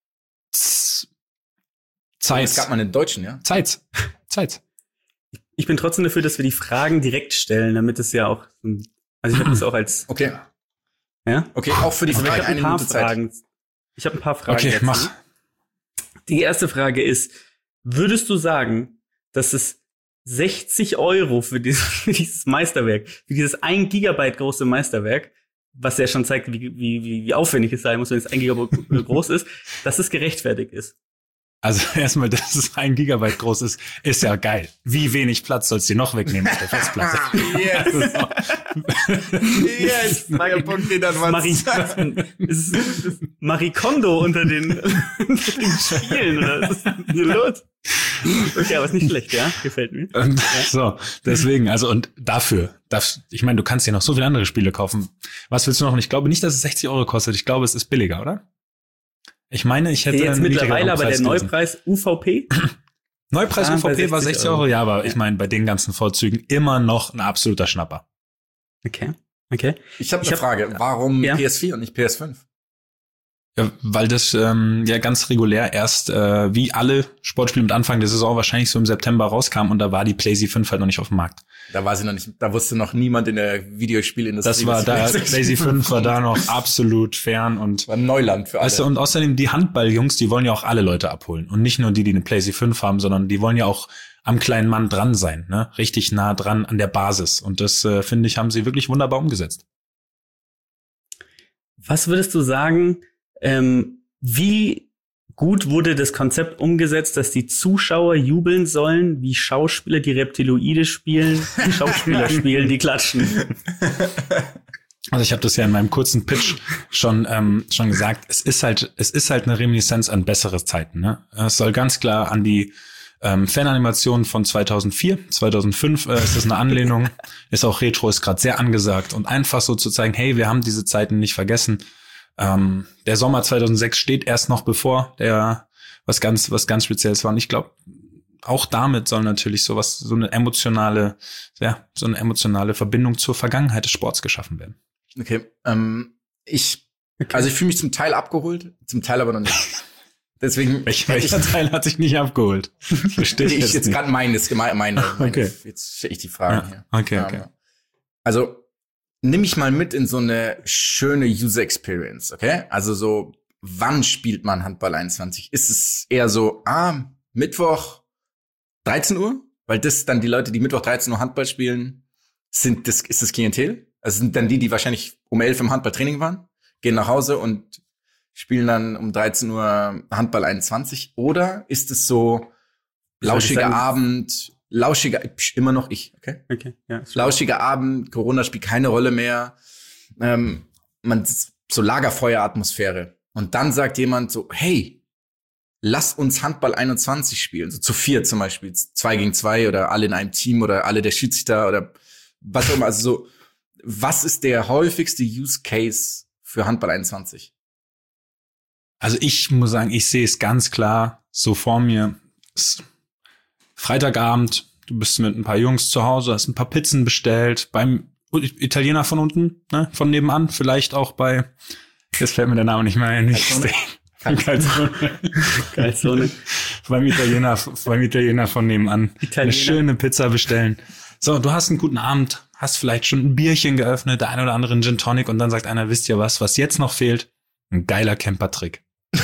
Speaker 3: Zeit.
Speaker 2: Das gab man in Deutschen, ja?
Speaker 3: Zeit.
Speaker 4: Ich bin trotzdem dafür, dass wir die Fragen direkt stellen, damit es ja auch, also ich habe das auch als.
Speaker 2: Okay.
Speaker 4: Ja?
Speaker 2: Okay, auch für die Frage.
Speaker 4: Ich habe ein paar Fragen. Ich habe ein paar Fragen.
Speaker 3: Okay, mach.
Speaker 4: Die erste Frage ist, würdest du sagen, dass es 60 € für dieses Meisterwerk, für dieses 1 Gigabyte große Meisterwerk, was ja schon zeigt, wie aufwendig es sein muss, wenn es 1 Gigabyte groß ist, dass es gerechtfertigt ist?
Speaker 3: Also erstmal, dass es 1 Gigabyte groß ist ja geil. Wie wenig Platz sollst du noch wegnehmen auf der Festplatte?
Speaker 2: Yes! Mein Punkt geht an
Speaker 4: ist Marie Kondo unter den Spielen, oder? Was ist denn hier los? Okay, aber ist nicht schlecht, ja? Gefällt mir.
Speaker 3: Und so, deswegen, also und dafür, ich meine, du kannst ja noch so viele andere Spiele kaufen. Was willst du noch? Und ich glaube nicht, dass es 60 € kostet. Ich glaube, es ist billiger, oder? Ich meine, ich hätte
Speaker 4: jetzt mittlerweile aber der Neupreis UVP?
Speaker 3: Neupreis UVP war 60 €, ja, aber ich meine, bei den ganzen Vorzügen immer noch ein absoluter Schnapper.
Speaker 4: Okay.
Speaker 2: Ich habe eine Frage, warum PS4 und nicht PS5?
Speaker 3: Ja, weil das ja ganz regulär erst wie alle Sportspiele mit Anfang der Saison wahrscheinlich so im September rauskam und da war die PlayStation 5 halt noch nicht auf dem Markt.
Speaker 2: Da war sie noch nicht, da wusste noch niemand in der Videospielindustrie.
Speaker 3: Das war da, PlayStation 5 war da noch absolut fern und
Speaker 2: war Neuland für alle.
Speaker 3: Weißt du, und außerdem die Handballjungs, die wollen ja auch alle Leute abholen und nicht nur die eine PlayStation 5 haben, sondern die wollen ja auch am kleinen Mann dran sein, ne? Richtig nah dran an der Basis und das finde ich, haben sie wirklich wunderbar umgesetzt.
Speaker 4: Was würdest du sagen, wie gut wurde das Konzept umgesetzt, dass die Zuschauer jubeln sollen, wie Schauspieler, die Reptiloide spielen, die Schauspieler spielen, die klatschen?
Speaker 3: Also ich habe das ja in meinem kurzen Pitch schon gesagt. Es ist halt eine Reminiszenz an bessere Zeiten. Ne? Es soll ganz klar an die Fananimationen von 2004, 2005 ist das eine Anlehnung. Ist auch Retro, ist gerade sehr angesagt und einfach so zu zeigen, hey, wir haben diese Zeiten nicht vergessen. Der Sommer 2006 steht erst noch bevor, der was ganz Spezielles war. Und ich glaube, auch damit soll natürlich so eine emotionale Verbindung zur Vergangenheit des Sports geschaffen werden.
Speaker 2: Okay, ich fühle mich zum Teil abgeholt, zum Teil aber noch nicht. Deswegen.
Speaker 3: Welcher Teil hat sich nicht abgeholt? Verstehe ich
Speaker 2: jetzt gerade meine.
Speaker 3: Okay.
Speaker 2: Jetzt stelle ich die Fragen hier.
Speaker 3: Okay.
Speaker 2: Also nimm mich mal mit in so eine schöne User Experience, okay? Also so, wann spielt man Handball 21? Ist es eher so, Mittwoch 13 Uhr? Weil das dann die Leute, die Mittwoch 13 Uhr Handball spielen, ist das Klientel? Also sind dann die wahrscheinlich um 11 im Handballtraining waren, gehen nach Hause und spielen dann um 13 Uhr Handball 21? Oder ist es so lauschiger Abend, immer noch ich, okay?
Speaker 4: Okay, ja.
Speaker 2: Lauschiger Abend, Corona spielt keine Rolle mehr. So Lagerfeueratmosphäre. Und dann sagt jemand so, hey, lass uns Handball 21 spielen. So zu 4 zum Beispiel, 2 gegen 2 oder alle in einem Team oder alle der Schiedsrichter oder was auch immer. Also so, was ist der häufigste Use Case für Handball 21?
Speaker 3: Also ich muss sagen, ich sehe es ganz klar so vor mir. Freitagabend, du bist mit ein paar Jungs zu Hause, hast ein paar Pizzen bestellt, beim Italiener von unten, ne, von nebenan, vielleicht auch bei, jetzt fällt mir der Name nicht mehr ein, Calzone. beim Italiener von nebenan, eine schöne Pizza bestellen. So, du hast einen guten Abend, hast vielleicht schon ein Bierchen geöffnet, der ein oder andere Gin Tonic und dann sagt einer, wisst ihr was jetzt noch fehlt? Ein geiler Camper-Trick.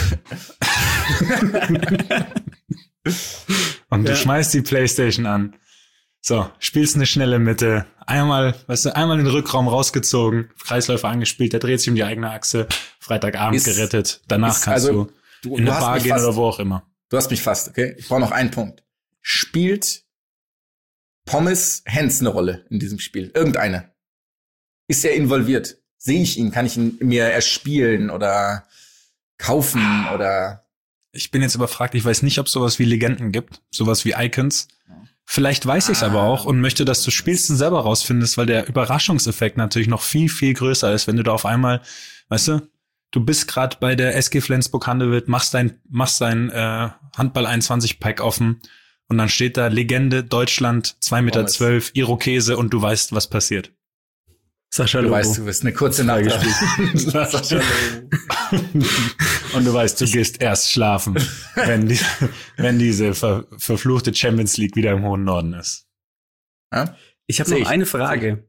Speaker 3: Und du schmeißt die Playstation an. So, spielst eine schnelle Mitte. Einmal den Rückraum rausgezogen, Kreisläufer angespielt, der dreht sich um die eigene Achse, Freitagabend gerettet. Danach kannst du in eine Bar gehen oder wo auch immer.
Speaker 2: Du hast mich fast, okay? Ich brauche noch einen Punkt. Spielt Pommes Hens eine Rolle in diesem Spiel? Irgendeine? Ist er involviert? Sehe ich ihn? Kann ich ihn mir erspielen oder kaufen oder?
Speaker 3: Ich bin jetzt überfragt. Ich weiß nicht, ob es sowas wie Legenden gibt. Sowas wie Icons. Vielleicht weiß ich es aber auch und möchte, dass du spielst und selber rausfindest, weil der Überraschungseffekt natürlich noch viel, viel größer ist, wenn du da auf einmal, weißt du bist gerade bei der SG Flensburg-Handewitt, machst dein Handball 21-Pack offen und dann steht da Legende Deutschland, 2,12 Meter, Irokese und du weißt, was passiert.
Speaker 2: Sascha Lobo. Du weißt, du wirst eine kurze Nacht Sascha
Speaker 3: Lobo. Und du weißt, du gehst erst schlafen, wenn diese verfluchte Champions League wieder im hohen Norden ist.
Speaker 4: Ja? Ich habe noch eine Frage.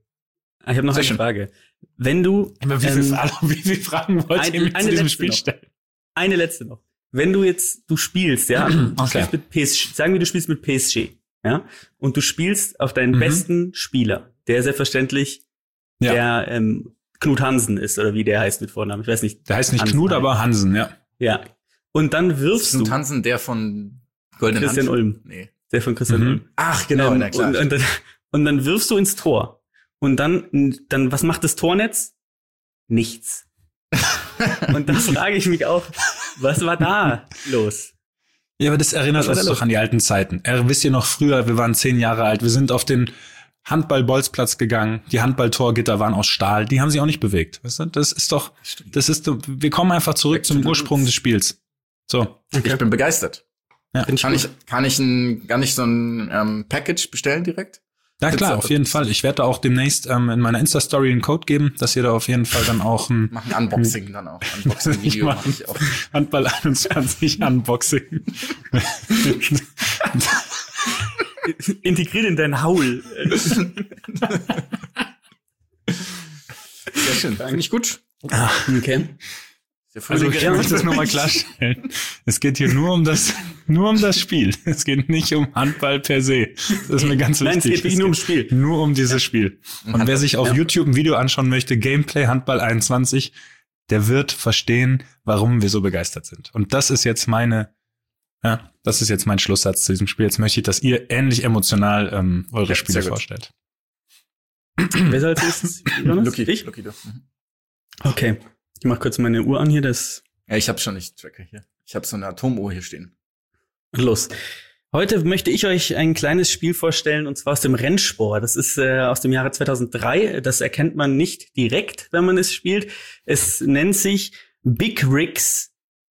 Speaker 4: Wenn du
Speaker 3: wie viele Fragen wollt ihr mir zu diesem Spiel stellen?
Speaker 4: Eine letzte noch. Wenn du spielst, ja,
Speaker 3: okay.
Speaker 4: mit PSG, sagen wir, du spielst mit PSG, ja, und du spielst auf deinen besten Spieler, der selbstverständlich der Knut Hansen ist, oder wie der heißt mit Vornamen. Ich weiß nicht.
Speaker 3: Der heißt nicht Hansen, Knut, aber Hansen, ja.
Speaker 4: Ja. Und dann wirfst du.
Speaker 2: Knut Hansen, der von Goldenen
Speaker 4: Christian Ulm.
Speaker 2: Nee.
Speaker 4: Der von Christian Ulm.
Speaker 2: Ach, genau, na klar.
Speaker 4: Und dann wirfst du ins Tor. Und dann, was macht das Tornetz? Nichts. Und dann frage ich mich auch, was war da los?
Speaker 3: Ja, aber das erinnert uns doch an die alten Zeiten. Wisst ihr noch früher, wir waren 10 Jahre alt, wir sind auf den Handball-Bolzplatz gegangen, die Handballtorgitter waren aus Stahl, die haben sich auch nicht bewegt. Weißt du? Wir kommen einfach zurück zum Ursprung des Spiels. So.
Speaker 2: Okay. Ich bin begeistert.
Speaker 3: Ja.
Speaker 2: Kann ich so ein Package bestellen direkt?
Speaker 3: Ja klar, auf jeden Fall. Ich werde da auch demnächst in meiner Insta-Story einen Code geben, dass ihr da auf jeden Fall dann auch
Speaker 2: Mach ein Unboxing dann auch. Unboxing-Video mache ich auch.
Speaker 3: Handball 21 Unboxing.
Speaker 4: Integriert in dein Haul.
Speaker 2: Sehr schön, finde ich gut.
Speaker 4: Okay.
Speaker 3: Also ich möchte das nochmal klarstellen. Es geht hier nur um das Spiel. Es geht nicht um Handball per se. Das ist mir ganz wichtig.
Speaker 4: Nein, es geht wirklich nur ums Spiel.
Speaker 3: Nur um dieses Spiel. Und wer sich auf YouTube ein Video anschauen möchte, Gameplay Handball 21, der wird verstehen, warum wir so begeistert sind. Und das ist jetzt mein Schlusssatz zu diesem Spiel. Jetzt möchte ich, dass ihr ähnlich emotional eure Spiele vorstellt.
Speaker 4: Wer soll als nächstes?
Speaker 2: Lucky.
Speaker 4: Ich? Lucky, okay. Ich mach kurz meine Uhr an hier.
Speaker 2: Ja, ich habe schon nicht Tracker hier. Ich habe so eine Atomuhr hier stehen.
Speaker 4: Los. Heute möchte ich euch ein kleines Spiel vorstellen, und zwar aus dem Rennsport. Das ist aus dem Jahre 2003. Das erkennt man nicht direkt, wenn man es spielt. Es nennt sich Big Rigs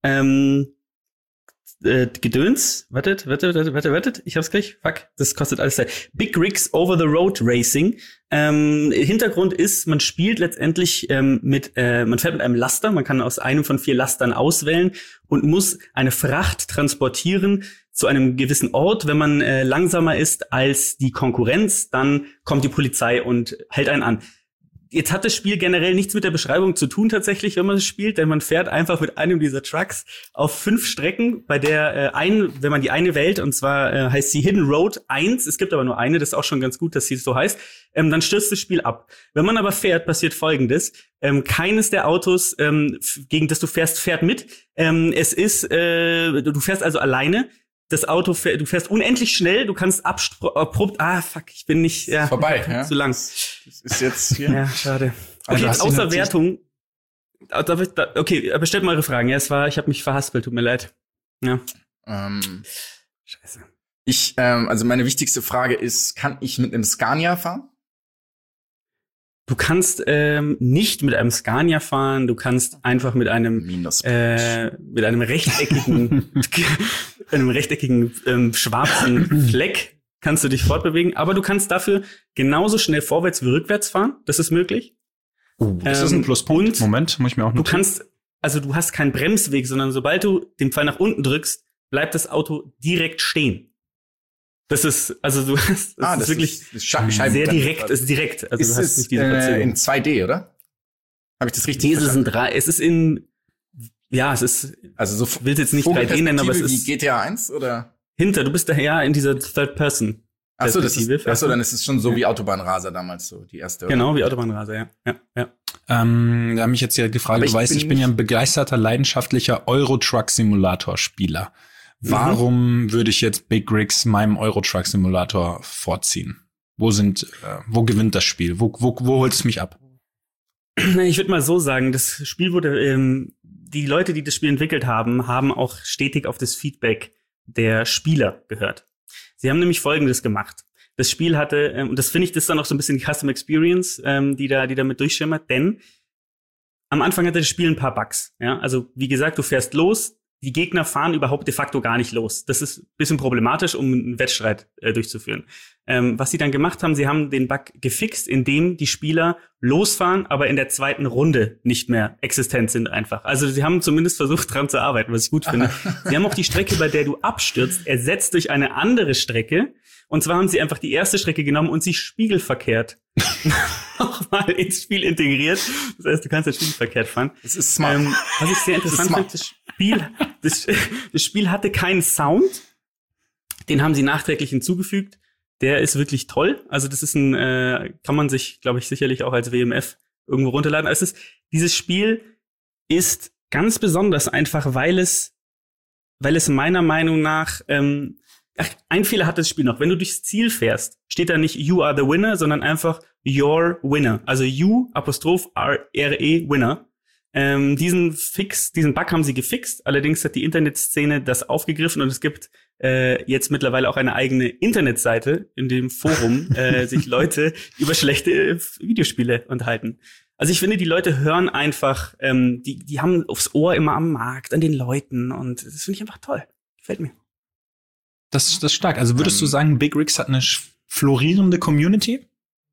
Speaker 4: Gedöns. Wartet. Ich hab's gleich. Fuck, das kostet alles Zeit. Big Rigs Over the Road Racing. Hintergrund ist, man spielt letztendlich man fährt mit einem Laster. Man kann aus einem von 4 Lastern auswählen und muss eine Fracht transportieren zu einem gewissen Ort. Wenn man langsamer ist als die Konkurrenz, dann kommt die Polizei und hält einen an. Jetzt hat das Spiel generell nichts mit der Beschreibung zu tun tatsächlich, wenn man es spielt, denn man fährt einfach mit einem dieser Trucks auf 5 Strecken, bei der wenn man die eine wählt, und zwar heißt sie Hidden Road 1, es gibt aber nur eine, das ist auch schon ganz gut, dass sie so heißt, dann stürzt das Spiel ab. Wenn man aber fährt, passiert Folgendes: keines der Autos, gegen das du fährst, fährt mit. Du fährst also alleine. Das Auto, du fährst unendlich schnell, du kannst abrupt, ich bin nicht,
Speaker 2: vorbei, ja.
Speaker 4: Zu lang.
Speaker 2: Das ist jetzt hier.
Speaker 4: Ja, schade. Okay,
Speaker 3: also
Speaker 4: außer Wertung. Okay, aber stellt mal eure Fragen. Ja, ich habe mich verhaspelt, tut mir leid. Ja.
Speaker 2: Scheiße. Also meine wichtigste Frage ist, kann ich mit einem Scania fahren?
Speaker 4: Du kannst nicht mit einem Scania fahren, du kannst einfach mit einem rechteckigen einem rechteckigen schwarzen Fleck kannst du dich fortbewegen, aber du kannst dafür genauso schnell vorwärts wie rückwärts fahren. Das ist möglich.
Speaker 3: Das ist ein Pluspunkt.
Speaker 4: Moment, muss ich mir auch notieren. Du hast keinen Bremsweg, sondern sobald du den Pfeil nach unten drückst, bleibt das Auto direkt stehen. Das ist, also du hast, das ist wirklich sehr direkt, ist direkt. Also
Speaker 2: ist
Speaker 4: du hast nicht diese Verzögerung.
Speaker 2: In 2D, oder? Habe ich das richtig verstanden?
Speaker 4: Es ist es ist,
Speaker 2: also so
Speaker 4: willst jetzt nicht 3D nennen, aber es ist
Speaker 2: wie GTA 1 oder?
Speaker 4: Du bist daher in dieser Third Person.
Speaker 2: Dann ist es schon so wie Autobahnraser damals so, die erste. Oder?
Speaker 4: Genau, wie Autobahnraser, ja.
Speaker 3: Da haben mich jetzt ja gefragt, ich bin ja ein begeisterter, leidenschaftlicher Euro-Truck-Simulator-Spieler. Warum würde ich jetzt Big Rigs meinem Euro-Truck-Simulator vorziehen? Wo gewinnt das Spiel? Wo holt es mich ab?
Speaker 4: Ich würde mal so sagen, das Spiel wurde, die Leute, die das Spiel entwickelt haben auch stetig auf das Feedback der Spieler gehört. Sie haben nämlich Folgendes gemacht. Das Spiel hatte, und das finde ich, das ist dann auch so ein bisschen die Custom Experience, die damit durchschimmert, denn am Anfang hatte das Spiel ein paar Bugs. Ja? Also wie gesagt, du fährst los, die Gegner fahren überhaupt de facto gar nicht los. Das ist ein bisschen problematisch, um einen Wettstreit durchzuführen. Was sie dann gemacht haben, sie haben den Bug gefixt, indem die Spieler losfahren, aber in der zweiten Runde nicht mehr existent sind einfach. Also sie haben zumindest versucht, dran zu arbeiten, was ich gut finde. Sie haben auch die Strecke, bei der du abstürzt, ersetzt durch eine andere Strecke. Und zwar haben sie einfach die erste Strecke genommen und sie spiegelverkehrt nochmal ins Spiel integriert. Das heißt, du kannst jetzt spiegelverkehrt fahren.
Speaker 2: Das ist smart.
Speaker 4: Was ich sehr interessant finde, das Spiel hatte keinen Sound. Den haben sie nachträglich hinzugefügt. Der ist wirklich toll. Also das ist kann man sich, glaube ich, sicherlich auch als WMF irgendwo runterladen. Dieses Spiel ist ganz besonders einfach, weil es meiner Meinung nach, ein Fehler hat das Spiel noch. Wenn du durchs Ziel fährst, steht da nicht You are the winner, sondern einfach Your winner. Also You, '-R-E, Winner. Diesen Bug haben sie gefixt. Allerdings hat die Internetszene das aufgegriffen und es gibt jetzt mittlerweile auch eine eigene Internetseite, in dem Forum sich Leute über schlechte Videospiele unterhalten. Also ich finde, die Leute hören einfach, die haben aufs Ohr immer am Markt, an den Leuten und das finde ich einfach toll. Gefällt mir.
Speaker 3: Das ist stark. Also würdest du sagen, Big Rigs hat eine florierende Community?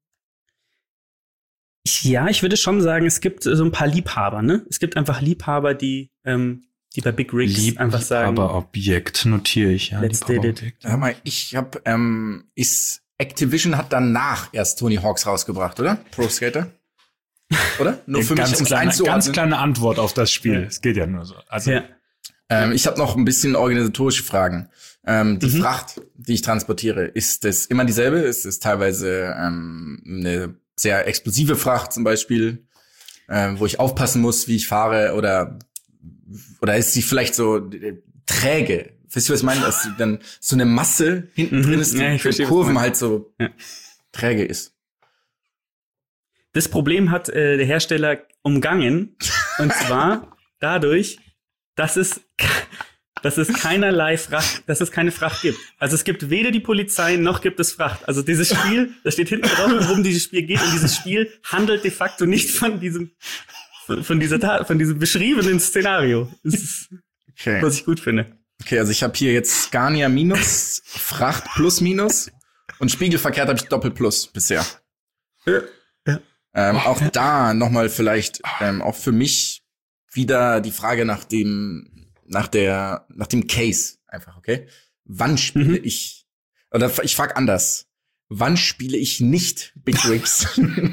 Speaker 4: Ja, ich würde schon sagen, es gibt so ein paar Liebhaber, ne? Es gibt einfach Liebhaber, die bei Big Rigs einfach sagen.
Speaker 3: Liebhaberobjekt notiere ich, ja.
Speaker 4: Let's did it.
Speaker 2: Hör mal, Activision hat danach erst Tony Hawk's rausgebracht, oder? Pro Skater? Oder? Nur für mich
Speaker 3: ganz kleine Antwort auf das Spiel. Es geht ja nur so. Also.
Speaker 4: Ja.
Speaker 2: Ich habe noch ein bisschen organisatorische Fragen. Die Fracht, die ich transportiere, ist das immer dieselbe? Ist es teilweise eine sehr explosive Fracht zum Beispiel, wo ich aufpassen muss, wie ich fahre? Oder ist sie vielleicht so träge? Wisst ihr, was ich meine? Dass dann so eine Masse hinten drin ist, die für Kurven halt so träge ist.
Speaker 4: Das Problem hat der Hersteller umgangen. Und zwar dadurch, dass es keine Fracht gibt. Also es gibt weder die Polizei noch gibt es Fracht. Also dieses Spiel, da steht hinten drauf, worum dieses Spiel geht, und dieses Spiel handelt de facto nicht von diesem beschriebenen Szenario. Das ist, was ich gut finde.
Speaker 2: Okay, also ich habe hier jetzt Scania minus, Fracht plus minus und spiegelverkehrt habe ich Doppel plus bisher.
Speaker 4: Ja.
Speaker 2: Auch da nochmal vielleicht auch für mich wieder die Frage nach dem Case einfach, okay? Wann spiele ich, oder ich frage anders, wann spiele ich nicht Big Rigs?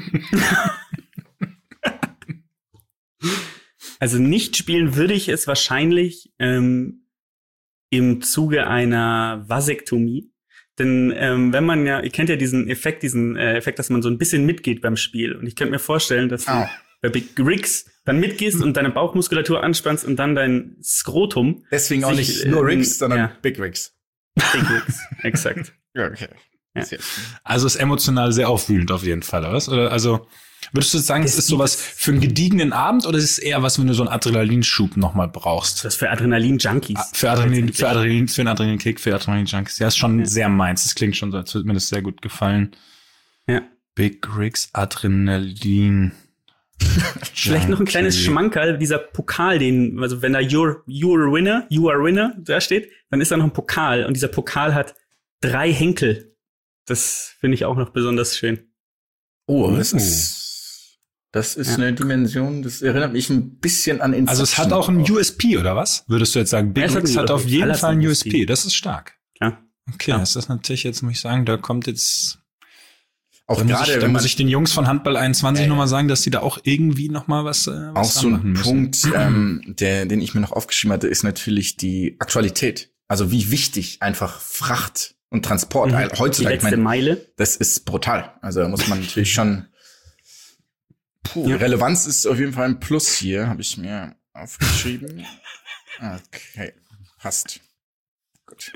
Speaker 4: Also nicht spielen würde ich es wahrscheinlich im Zuge einer Vasektomie. Denn wenn man ihr kennt ja diesen Effekt, dass man so ein bisschen mitgeht beim Spiel. Und ich könnte mir vorstellen, dass du bei Big Rigs dann mitgehst und deine Bauchmuskulatur anspannst und dann dein Skrotum.
Speaker 2: Deswegen auch nicht nur Rigs, sondern Big Rigs.
Speaker 4: Big Rigs, exakt.
Speaker 2: Ja, okay.
Speaker 3: Ja. Also ist emotional sehr aufwühlend auf jeden Fall, oder was? Oder also würdest du sagen, es ist sowas für einen gediegenen Abend oder ist es eher was, wenn du so einen Adrenalinschub nochmal brauchst?
Speaker 4: Das ist für Adrenalin-Junkies.
Speaker 3: Für einen Adrenalinkick, für Adrenalin-Junkies. Ja, ist schon sehr meins. Das klingt schon so, als würde mir das sehr gut gefallen.
Speaker 4: Ja.
Speaker 3: Big Rigs Adrenalin.
Speaker 4: Vielleicht noch ein kleines Schmankerl, dieser Pokal, also wenn da you're a winner da steht, dann ist da noch ein Pokal und dieser Pokal hat 3 Henkel. Das finde ich auch noch besonders schön.
Speaker 2: Oh, das ist eine Dimension, das erinnert mich ein bisschen an Inception.
Speaker 3: Also es hat auch ein USP, oder was? Würdest du jetzt sagen, Big Rigs hat auf jeden Fall ein USP. Das ist stark.
Speaker 4: Ja.
Speaker 3: Okay, das ist natürlich jetzt, muss ich sagen, da kommt jetzt
Speaker 2: auch gerade,
Speaker 3: da muss ich den Jungs von Handball 21 nochmal sagen, dass die da auch irgendwie nochmal was
Speaker 2: auch so ein Punkt, den ich mir noch aufgeschrieben hatte, ist natürlich die Aktualität. Also wie wichtig einfach Fracht und Transport heutzutage.
Speaker 4: Die letzte Meile.
Speaker 2: Das ist brutal. Also da muss man natürlich schon Relevanz ist auf jeden Fall ein Plus hier, habe ich mir aufgeschrieben. Okay, passt. Gut.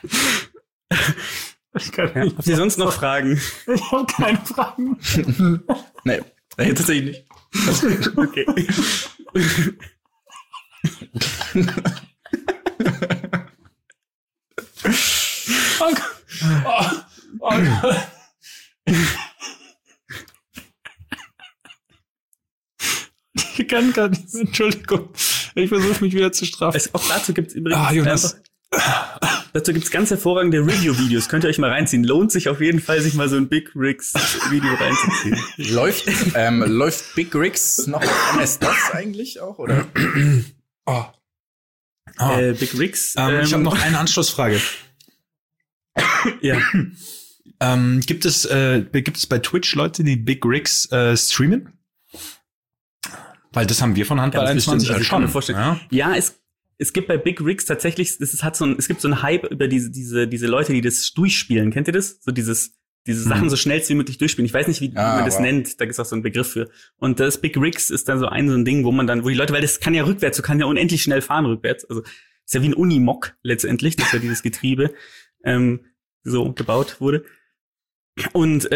Speaker 4: Habt ihr sonst noch Fragen?
Speaker 3: Ich habe keine Fragen.
Speaker 2: Nee, tatsächlich nicht.
Speaker 4: Okay.
Speaker 3: Oh Gott. Ich kann gar nicht mehr. Entschuldigung. Ich versuche mich wieder zu strafen.
Speaker 4: Auch dazu gibt's übrigens dazu gibt's ganz hervorragende Review-Videos. Könnt ihr euch mal reinziehen. Lohnt sich auf jeden Fall, sich mal so ein Big Rigs-Video reinzuziehen.
Speaker 2: Läuft Big Rigs noch auf MS-DOS eigentlich auch, oder?
Speaker 4: Big Rigs.
Speaker 3: Ich habe noch eine Anschlussfrage.
Speaker 4: Ja.
Speaker 3: Gibt es bei Twitch Leute, die Big Rigs streamen? Weil das haben wir von Handball 21
Speaker 4: schon.
Speaker 3: Ich kann mir
Speaker 4: vorstellen. Ja, es gibt bei Big Rigs tatsächlich, es gibt so einen Hype über diese Leute, die das durchspielen. Kennt ihr das? So diese Sachen so schnell wie möglich durchspielen. Ich weiß nicht, wie man das nennt. Da gibt's auch so einen Begriff für. Und das Big Rigs ist dann so ein Ding, wo die Leute, weil das kann ja rückwärts, du kannst ja unendlich schnell fahren rückwärts. Also ist ja wie ein Unimog letztendlich, dass ja dieses Getriebe so gebaut wurde. Und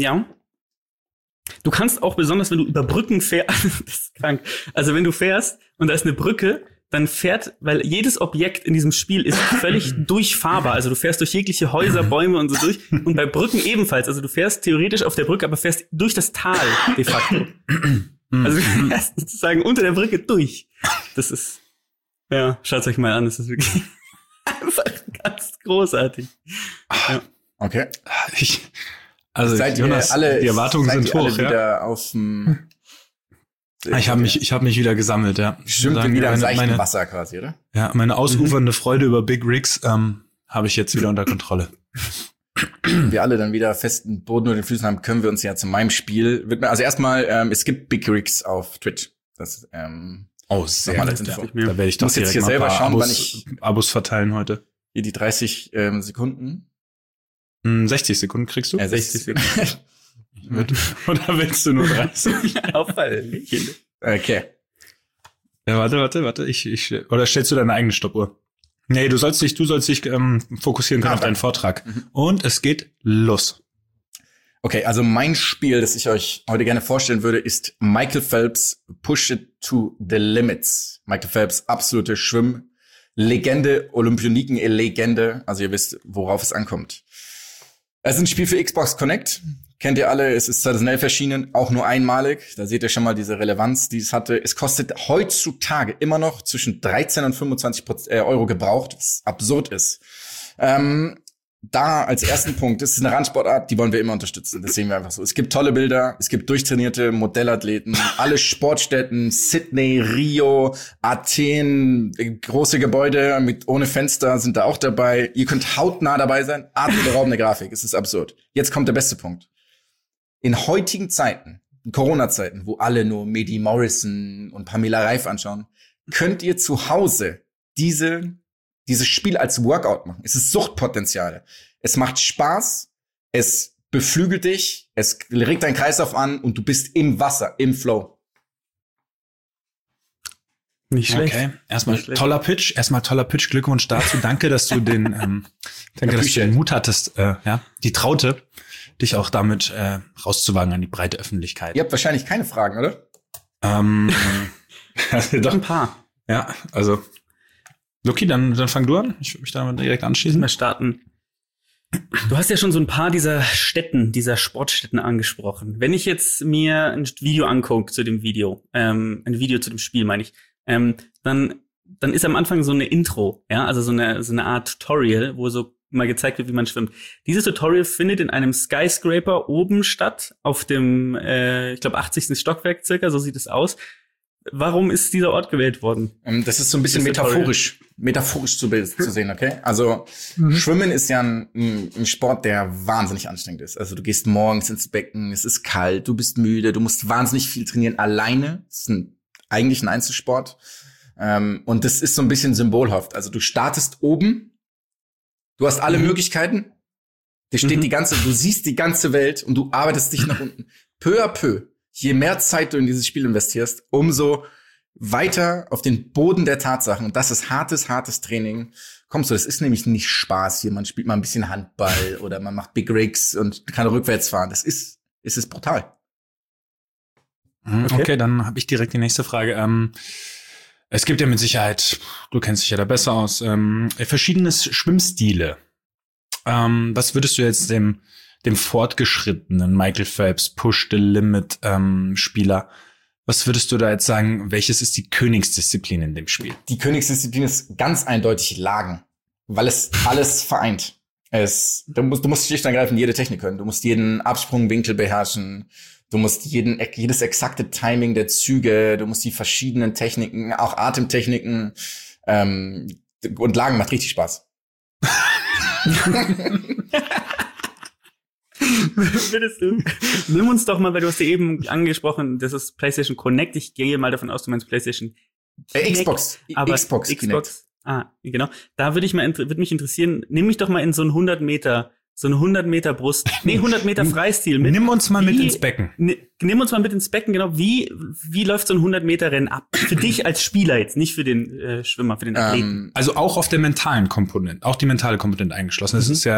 Speaker 4: du kannst auch besonders, wenn du über Brücken fährst, das ist krank. Also wenn du fährst und da ist eine Brücke, dann weil jedes Objekt in diesem Spiel ist völlig durchfahrbar. Also du fährst durch jegliche Häuser, Bäume und so durch. Und bei Brücken ebenfalls. Also du fährst theoretisch auf der Brücke, aber fährst durch das Tal de facto. Also du fährst sozusagen unter der Brücke durch. Das ist, schaut euch mal an. Das ist wirklich einfach ganz großartig.
Speaker 2: Ja. Okay.
Speaker 3: Seid Jonas,
Speaker 2: alle,
Speaker 3: die Erwartungen sind hoch,
Speaker 2: wieder auf dem
Speaker 3: Ich habe mich wieder gesammelt, ja.
Speaker 2: Stimmt, wieder im seichten Wasser quasi, oder?
Speaker 3: Ja, meine ausufernde Freude über Big Rigs habe ich jetzt wieder unter Kontrolle.
Speaker 2: Wir alle dann wieder festen Boden unter den Füßen haben, können wir uns ja zu meinem Spiel widmen. Also erstmal, es gibt Big Rigs auf Twitch. Das
Speaker 3: sehr gut. Da werde ich doch
Speaker 2: jetzt hier selber schauen, wann ich
Speaker 3: Abos verteilen heute.
Speaker 2: Hier die 30 Sekunden.
Speaker 3: 60 Sekunden kriegst du?
Speaker 2: 60 Sekunden.
Speaker 3: Oder willst du nur 30?
Speaker 4: Auffallen.
Speaker 2: Okay.
Speaker 3: Ja, warte. Oder stellst du deine eigene Stoppuhr? Nee, du sollst dich fokussieren können auf deinen Vortrag. Und es geht los.
Speaker 2: Okay, also mein Spiel, das ich euch heute gerne vorstellen würde, ist Michael Phelps Push It to the Limits. Michael Phelps, absolute Schwimmlegende, Olympioniken-Legende. Also ihr wisst, worauf es ankommt. Es ist ein Spiel für Xbox Connect. Kennt ihr alle, es ist 2011 erschienen, auch nur einmalig. Da seht ihr schon mal diese Relevanz, die es hatte. Es kostet heutzutage immer noch zwischen 13 und 25 Euro gebraucht, was absurd ist. Da als ersten Punkt, das ist eine Randsportart, die wollen wir immer unterstützen. Das sehen wir einfach so. Es gibt tolle Bilder, es gibt durchtrainierte Modellathleten, alle Sportstätten, Sydney, Rio, Athen, große Gebäude ohne Fenster sind da auch dabei. Ihr könnt hautnah dabei sein, atemberaubende Grafik, es ist absurd. Jetzt kommt der beste Punkt. In heutigen Zeiten, in Corona-Zeiten, wo alle nur Medi Morrison und Pamela Reif anschauen, könnt ihr zu Hause dieses Spiel als Workout machen. Es ist Suchtpotenzial. Es macht Spaß, es beflügelt dich, es regt deinen Kreislauf an und du bist im Wasser, im Flow.
Speaker 3: Nicht schlecht. Okay, erstmal toller Pitch. Glückwunsch dazu. Danke, dass du den Mut hattest, die Traute, dich auch damit rauszuwagen an die breite Öffentlichkeit.
Speaker 2: Ihr habt wahrscheinlich keine Fragen, oder?
Speaker 3: Doch ein paar. Ja, also Luki, dann fang du an. Ich würde mich da direkt anschließen.
Speaker 4: Wir starten. Du hast ja schon so ein paar dieser Sportstätten angesprochen. Wenn ich jetzt mir ein Video angucke zu dem Video, ein Video zu dem Spiel, meine ich, dann ist am Anfang so eine Intro, ja, also so eine Art Tutorial, wo so mal gezeigt wird, wie man schwimmt. Dieses Tutorial findet in einem Skyscraper oben statt, auf dem, ich glaube, 80. Stockwerk circa, so sieht es aus. Warum ist dieser Ort gewählt worden?
Speaker 2: Das ist so ein bisschen metaphorisch zu sehen, okay? Also Schwimmen ist ja ein Sport, der wahnsinnig anstrengend ist. Also du gehst morgens ins Becken, es ist kalt, du bist müde, du musst wahnsinnig viel trainieren alleine. Das ist eigentlich ein Einzelsport. Und das ist so ein bisschen symbolhaft. Also du startest oben, du hast alle Möglichkeiten, du siehst die ganze Welt und du arbeitest dich nach unten. Peu à peu. Je mehr Zeit du in dieses Spiel investierst, umso weiter auf den Boden der Tatsachen, und das ist hartes Training, kommst du. Das ist nämlich nicht Spaß hier. Man spielt mal ein bisschen Handball oder man macht Big Rigs und kann rückwärts fahren. Es ist brutal.
Speaker 3: Okay, dann habe ich direkt die nächste Frage. Es gibt ja mit Sicherheit, du kennst dich ja da besser aus, verschiedene Schwimmstile. Was würdest du jetzt dem fortgeschrittenen Michael Phelps Push the Limit Spieler, was würdest du da jetzt sagen, welches ist die Königsdisziplin in dem Spiel?
Speaker 2: Die Königsdisziplin ist ganz eindeutig Lagen, weil es alles vereint. Du musst schlicht und ergreifend jede Technik können. Du musst jeden Absprungwinkel beherrschen. Du musst jedes exakte Timing der Züge. Du musst die verschiedenen Techniken, auch Atemtechniken. Und Lagen macht richtig Spaß.
Speaker 4: Nimm uns doch mal, weil du hast ja eben angesprochen, das ist PlayStation Connect. Ich gehe mal davon aus, du meinst PlayStation
Speaker 2: Xbox.
Speaker 4: Xbox. Genau. Da würde mich interessieren, nimm mich doch mal in so einen 100 Meter Brust, 100 Meter Freistil mit.
Speaker 3: Nimm uns mal mit ins Becken.
Speaker 4: Nimm uns mal mit ins Becken, genau. Wie läuft so ein 100 Meter Rennen ab? Für dich als Spieler jetzt, nicht für den Schwimmer, für den Athleten.
Speaker 3: Also auch auf der mentalen Komponente, auch die mentale Komponente eingeschlossen.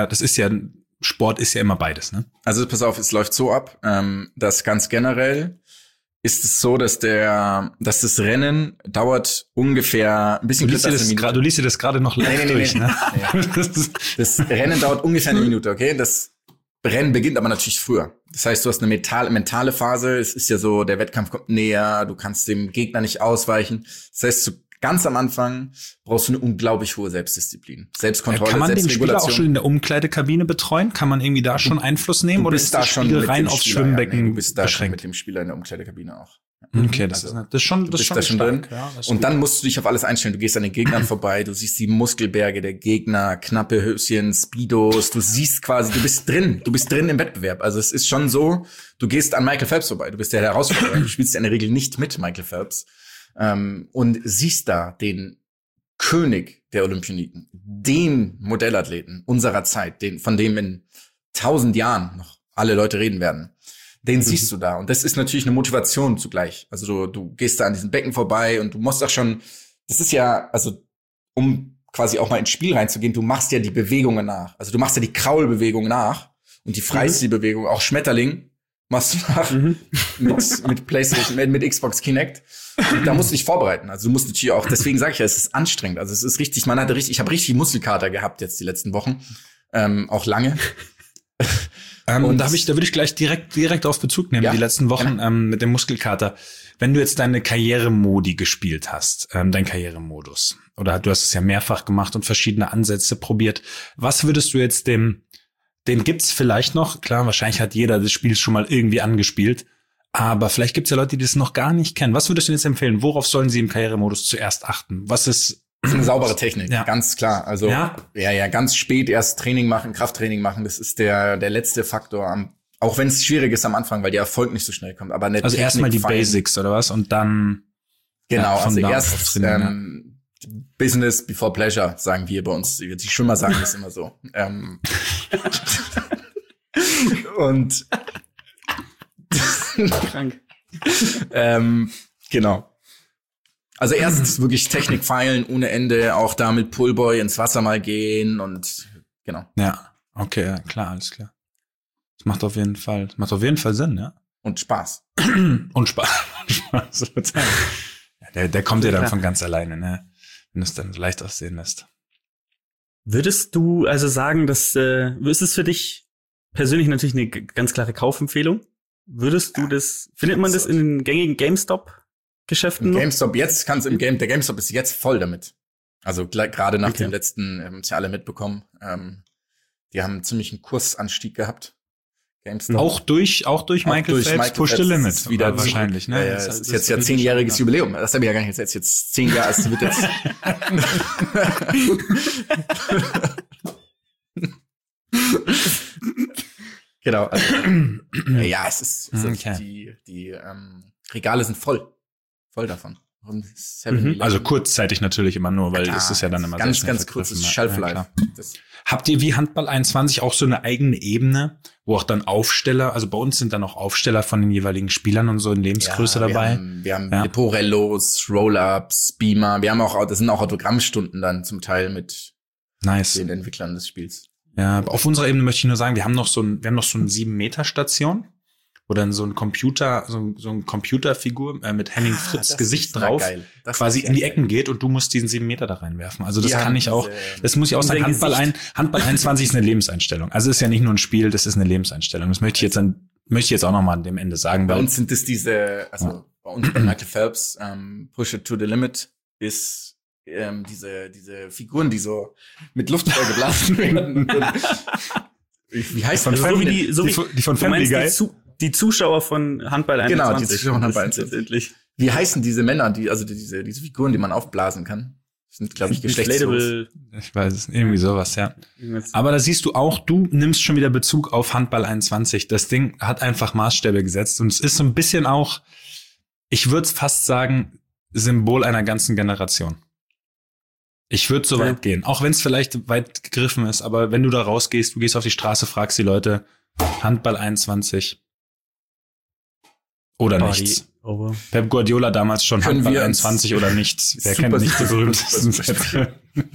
Speaker 3: Sport ist ja immer beides, ne?
Speaker 2: Also pass auf, es läuft so ab, dass ganz generell ist es so, dass das Rennen dauert ungefähr ein bisschen kürzer als eine Minute.
Speaker 3: Du liest dir das gerade noch live durch, ne?
Speaker 2: Das Rennen dauert ungefähr eine Minute, okay? Das Rennen beginnt aber natürlich früher. Das heißt, du hast eine mentale Phase. Es ist ja so, der Wettkampf kommt näher, du kannst dem Gegner nicht ausweichen. Das heißt, ganz am Anfang brauchst du eine unglaublich hohe Selbstdisziplin, Selbstkontrolle,
Speaker 3: Kann man den
Speaker 2: Selbstregulation.
Speaker 3: Spieler auch schon in der Umkleidekabine betreuen? Kann man irgendwie da schon Einfluss nehmen? Oder ist das Spiel rein aufs Schwimmbecken
Speaker 2: du bist da schon mit dem Spieler in der Umkleidekabine auch.
Speaker 3: Okay, das ist schon
Speaker 2: drin. Ja, und dann musst du dich auf alles einstellen. Du gehst an den Gegnern vorbei, du siehst die Muskelberge der Gegner, knappe Höschen, Speedos. Du siehst quasi, du bist drin im Wettbewerb. Also es ist schon so, du gehst an Michael Phelps vorbei. Du bist der Herausforderer. Du spielst ja in der Regel nicht mit Michael Phelps. Und siehst da den König der Olympioniken, den Modellathleten unserer Zeit, von dem in 1000 Jahren noch alle Leute reden werden. Den siehst du da. Und das ist natürlich eine Motivation zugleich. Also du gehst da an diesem Becken vorbei und du musst auch schon, das ist ja, also um quasi auch mal ins Spiel reinzugehen, du machst ja die Bewegungen nach. Also du machst ja die Kraulbewegung nach und die Freistilbewegung, auch Schmetterling machst du nach mit PlayStation, mit Xbox Kinect. Und da musst du dich vorbereiten. Also du musst natürlich auch, deswegen sage ich ja, es ist anstrengend. Also es ist richtig, ich habe richtig Muskelkater gehabt jetzt die letzten Wochen. Auch lange.
Speaker 3: Und da würde ich gleich direkt auf Bezug nehmen, die letzten Wochen mit dem Muskelkater. Wenn du jetzt deine Karrieremodi gespielt hast, dein Karrieremodus, oder du hast es ja mehrfach gemacht und verschiedene Ansätze probiert, was würdest du jetzt den gibt's vielleicht noch, klar, wahrscheinlich hat jeder das Spiel schon mal irgendwie angespielt, aber vielleicht gibt's ja Leute, die das noch gar nicht kennen. Was würdest du jetzt empfehlen? Worauf sollen sie im Karrieremodus zuerst achten? Was ist
Speaker 2: eine saubere Technik, ganz klar. Also ganz spät erst Training machen, Krafttraining machen, das ist der letzte Faktor, auch wenn es schwierig ist am Anfang, weil der Erfolg nicht so schnell kommt. Aber
Speaker 3: also erstmal die Basics oder was und dann
Speaker 2: also erst Business before Pleasure, sagen wir bei uns. Die Schwimmer sagen das immer so. Und
Speaker 4: krank.
Speaker 2: Genau. Also erstens wirklich Technik feilen ohne Ende, auch da mit Pullboy ins Wasser mal gehen und genau.
Speaker 3: Ja, okay, ja, klar, alles klar. Das macht auf jeden Fall Sinn, ja.
Speaker 2: Und Spaß.
Speaker 3: Und Spaß. Der kommt ja dann von ganz alleine, ne? Wenn du es dann so leicht aussehen lässt.
Speaker 4: Würdest du also sagen, dass ist es für dich persönlich natürlich eine ganz klare Kaufempfehlung? Würdest du findet man das in den gängigen GameStop-Geschäften noch?
Speaker 2: GameStop jetzt der GameStop ist jetzt voll damit. Also gerade nach dem letzten, haben es ja alle mitbekommen, die haben einen ziemlichen Kursanstieg gehabt. GameStop.
Speaker 3: Auch durch Michael Phelps Push the Limit
Speaker 2: wieder
Speaker 3: wahrscheinlich, ne?
Speaker 2: Ja, das ist jetzt ja 10-jähriges Jubiläum. Das habe ich ja gar nicht jetzt 10 Jahre, es wird jetzt genau. Also, ja, es ist okay. Die Regale sind voll davon.
Speaker 3: Also kurzzeitig natürlich immer nur, weil es ist ja dann immer
Speaker 2: ganz kurzes Shelf-Life.
Speaker 3: Ja, habt ihr wie Handball 21 auch so eine eigene Ebene, wo auch dann Aufsteller, also bei uns sind dann auch Aufsteller von den jeweiligen Spielern und so in Lebensgröße dabei?
Speaker 2: Wir haben Leporellos, Roll-Ups, Beamer, das sind auch Autogrammstunden dann zum Teil mit den Entwicklern des Spiels.
Speaker 3: Ja, auf unserer Ebene möchte ich nur sagen, wir haben noch so eine 7-Meter-Station, wo dann so ein Computerfigur mit Henning Fritz Gesicht drauf quasi in die Ecken geht und du musst diesen 7 Meter da reinwerfen. Also das kann ich auch, das muss ich auch sagen, Handball 21 ist eine Lebenseinstellung. Also ist ja nicht nur ein Spiel, das ist eine Lebenseinstellung. Das möchte ich jetzt auch noch mal an dem Ende sagen.
Speaker 2: Bei uns sind es bei uns bei Michael Phelps, Push It to the Limit ist diese Figuren, die so mit Luft vollgeblasen werden. Wie heißt das?
Speaker 3: Die von Family Guy?
Speaker 4: Die Zuschauer von Handball 21.
Speaker 2: Genau, die Zuschauer von Handball 21. Wie heißen diese Männer, diese Figuren, die man aufblasen kann? Das sind, glaube ich, geschlechtslos.
Speaker 3: Ich weiß es, irgendwie sowas, ja. Aber da siehst du auch, du nimmst schon wieder Bezug auf Handball 21. Das Ding hat einfach Maßstäbe gesetzt und es ist so ein bisschen auch, ich würde fast sagen, Symbol einer ganzen Generation. Ich würde so weit gehen, auch wenn es vielleicht weit gegriffen ist, aber wenn du da rausgehst, du gehst auf die Straße, fragst die Leute, Handball 21 oder nichts. Pep Guardiola damals schon Handball 21 oder nichts. Wer kennt nicht die berühmtesten Sätze?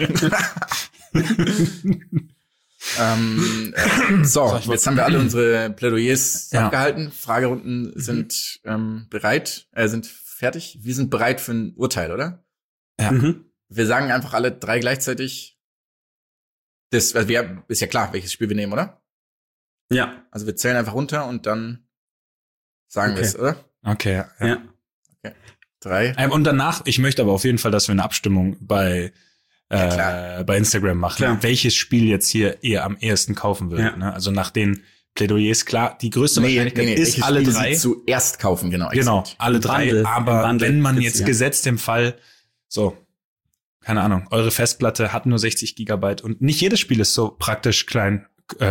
Speaker 2: So, jetzt haben wir alle unsere Plädoyers abgehalten. Fragerunden sind sind fertig. Wir sind bereit für ein Urteil, oder?
Speaker 3: Ja.
Speaker 2: Wir sagen einfach alle 3 gleichzeitig. Ist ja klar, welches Spiel wir nehmen, oder?
Speaker 4: Ja.
Speaker 2: Also wir zählen einfach runter und dann sagen wir es, oder?
Speaker 3: Okay, ja.
Speaker 2: Okay. 3.
Speaker 3: Und danach, ich möchte aber auf jeden Fall, dass wir eine Abstimmung bei Instagram machen,
Speaker 2: klar.
Speaker 3: Welches Spiel jetzt hier ihr am ehesten kaufen würdet. Ja. Ne? Also nach den Plädoyers, klar, die größte Wahrscheinlichkeit ist alle
Speaker 2: Spiele
Speaker 3: 3.
Speaker 2: Sie zuerst kaufen, genau.
Speaker 3: Genau, alle 3. Aber wenn man jetzt gesetzt im Fall, so, keine Ahnung, eure Festplatte hat nur 60 Gigabyte und nicht jedes Spiel ist so praktisch klein,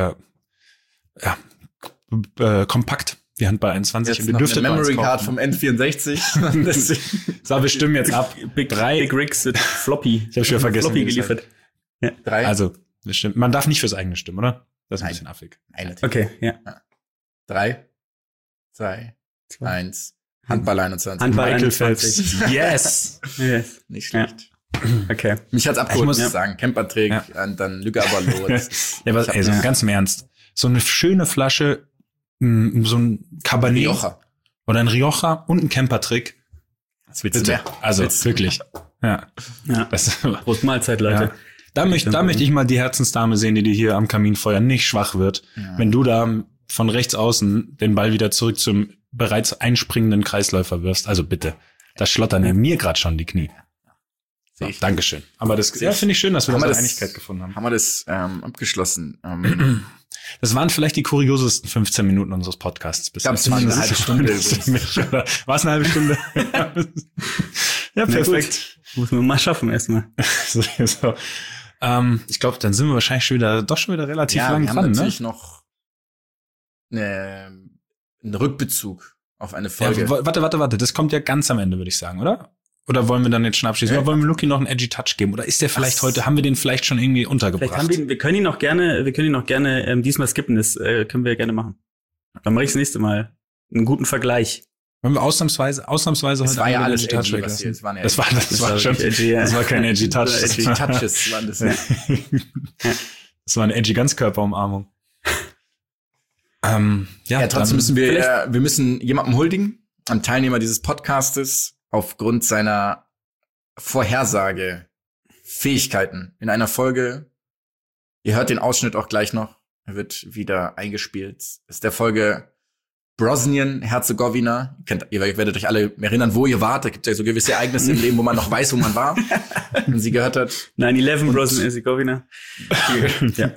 Speaker 3: kompakt wie Handball 21.
Speaker 2: Jetzt und ihr dürftet eine Memory Card vom N64.
Speaker 3: So, wir stimmen jetzt ab.
Speaker 4: Big Rigs mit Floppy.
Speaker 3: Ich habe schon vergessen.
Speaker 4: Floppy geliefert.
Speaker 3: Ja. 3. Also, wir stimmen. Man darf nicht fürs eigene stimmen, oder? Das ist ein bisschen affig.
Speaker 4: Okay, ja.
Speaker 2: 3, 2, 1. Handball 21.
Speaker 4: Handball
Speaker 3: Michael
Speaker 4: 21.
Speaker 3: Phelps. Yes.
Speaker 2: Nicht schlecht.
Speaker 4: Okay.
Speaker 2: Mich hat's abgeholt, muss ich sagen. Campertrick und dann Lüge aber los.
Speaker 3: Ja, aber so ganz im Ernst. So eine schöne Flasche, so ein Cabernet
Speaker 2: Rioja.
Speaker 3: Oder ein Rioja und ein Campertrick.
Speaker 2: Das willst du mehr.
Speaker 3: Also wirklich. Ja.
Speaker 4: Prost Mahlzeit, Leute.
Speaker 3: Ja. Da möchte ich mal die Herzensdame sehen, die dir hier am Kaminfeuer nicht schwach wird. Ja. Wenn du da von rechts außen den Ball wieder zurück zum bereits einspringenden Kreisläufer wirfst. Also bitte. Da schlottern ja mir gerade schon die Knie. So, Dankeschön. Aber das finde ich schön, dass wir da Einigkeit gefunden haben.
Speaker 2: Haben wir das abgeschlossen?
Speaker 3: Das waren vielleicht die kuriosesten 15 Minuten unseres Podcasts.
Speaker 2: Ich glaube, es war eine halbe Stunde.
Speaker 3: War es eine halbe Stunde? Ja, perfekt.
Speaker 4: Muss man mal schaffen erstmal.
Speaker 3: So. Ich glaube, dann sind wir wahrscheinlich schon wieder relativ lang dran.
Speaker 2: Wir haben natürlich noch einen Rückbezug auf eine Folge.
Speaker 3: Ja, warte. Das kommt ja ganz am Ende, würde ich sagen, oder? Oder wollen wir dann jetzt schon abschließen? Oder wollen wir Luki noch einen edgy Touch geben? Oder ist der vielleicht heute, haben wir den vielleicht schon irgendwie untergebracht?
Speaker 4: Wir können ihn noch gerne diesmal skippen. Das können wir gerne machen. Dann mache ich das nächste Mal einen guten Vergleich.
Speaker 3: Wollen wir ausnahmsweise
Speaker 2: das war ja alles edgy,
Speaker 3: das war kein edgy Touch.
Speaker 2: Edgy Touches waren das.
Speaker 3: Das war eine edgy Ganzkörperumarmung.
Speaker 2: Trotzdem müssen wir müssen jemandem huldigen, einem Teilnehmer dieses Podcastes, aufgrund seiner Vorhersagefähigkeiten in einer Folge Ihr hört den Ausschnitt auch gleich noch. Er wird wieder eingespielt. Das ist der Folge Bosnien, Herzegowina. Ihr werdet euch alle erinnern, wo ihr wart. Da gibt es ja so gewisse Ereignisse im Leben, wo man noch weiß, wo man war. Und sie gehört hat.
Speaker 4: 9/11 Bosnien-Herzegowina.
Speaker 2: Ja.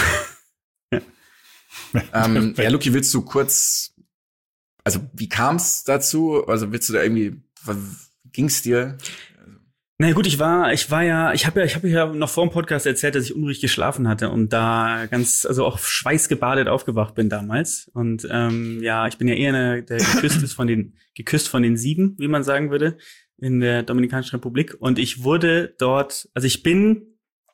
Speaker 2: Ja, Luki, willst du kurz, also wie kam es dazu? Also willst du da irgendwie, ging's dir?
Speaker 4: Na gut, ich habe ja noch vor dem Podcast erzählt, dass ich unruhig geschlafen hatte und da also auch schweißgebadet aufgewacht bin damals. Und ja, ich bin ja eher einer, der geküsst von den 7, wie man sagen würde, in der Dominikanischen Republik. Und ich wurde dort, also ich bin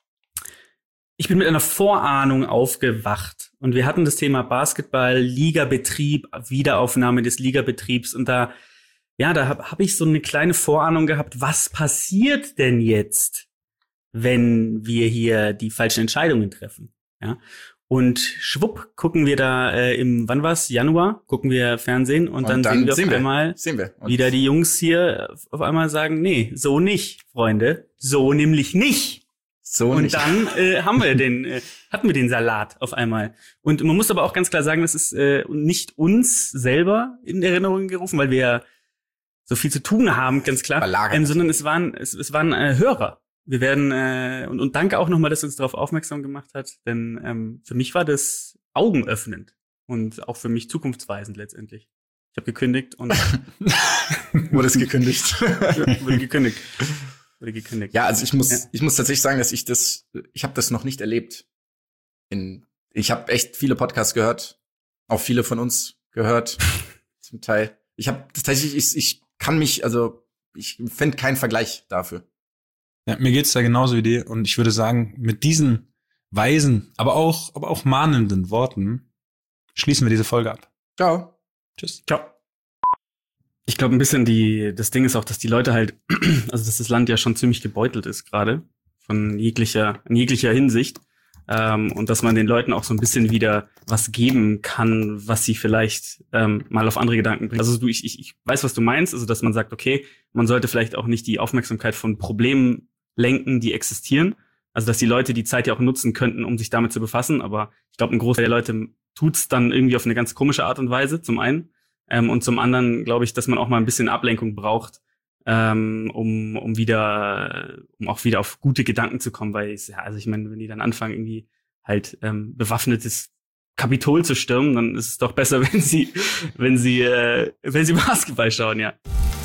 Speaker 4: mit einer Vorahnung aufgewacht. Und wir hatten das Thema Basketball, Ligabetrieb, Wiederaufnahme des Ligabetriebs. Und da hab ich so eine kleine Vorahnung gehabt, was passiert denn jetzt, wenn wir hier die falschen Entscheidungen treffen? Ja. Und schwupp gucken wir da wann war's? Januar, gucken wir Fernsehen und dann sehen wir auf einmal wieder die Jungs hier auf einmal sagen, nee, so nicht, Freunde, so nämlich nicht.
Speaker 2: So
Speaker 4: und
Speaker 2: nicht.
Speaker 4: Dann hatten wir den Salat auf einmal. Und man muss aber auch ganz klar sagen, das ist nicht uns selber in Erinnerung gerufen, weil wir ja so viel zu tun haben, ganz klar, sondern es waren Hörer. Wir werden und danke auch nochmal, dass du uns darauf aufmerksam gemacht hat, denn für mich war das augenöffnend und auch für mich zukunftsweisend letztendlich. Ich habe gekündigt und
Speaker 2: wurde es gekündigt.
Speaker 4: Wurde gekündigt.
Speaker 2: Ja, also ich muss tatsächlich sagen, dass ich habe das noch nicht erlebt. Ich habe echt viele Podcasts gehört, auch viele von uns gehört, zum Teil. Ich habe tatsächlich, ich finde keinen Vergleich dafür.
Speaker 3: Ja, mir geht's da genauso wie dir und ich würde sagen, mit diesen weisen, aber auch mahnenden Worten schließen wir diese Folge ab.
Speaker 2: Ciao.
Speaker 3: Tschüss.
Speaker 4: Ciao. Ich glaube, ein bisschen das Ding ist auch, dass die Leute halt, also dass das Land ja schon ziemlich gebeutelt ist gerade in jeglicher Hinsicht. Und dass man den Leuten auch so ein bisschen wieder was geben kann, was sie vielleicht mal auf andere Gedanken bringt. Also ich weiß, was du meinst, also dass man sagt, okay, man sollte vielleicht auch nicht die Aufmerksamkeit von Problemen lenken, die existieren. Also dass die Leute die Zeit ja auch nutzen könnten, um sich damit zu befassen. Aber ich glaube, ein Großteil der Leute tut's dann irgendwie auf eine ganz komische Art und Weise, zum einen. Und zum anderen glaube ich, dass man auch mal ein bisschen Ablenkung braucht, um auch wieder auf gute Gedanken zu kommen, weil ich meine, wenn die dann anfangen, irgendwie halt bewaffnetes Kapitol zu stürmen, dann ist es doch besser, wenn sie Basketball schauen, ja.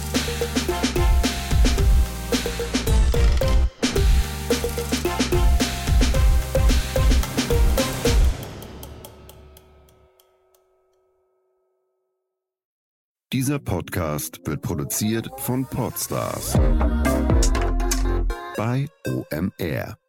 Speaker 5: Dieser Podcast wird produziert von Podstars bei OMR.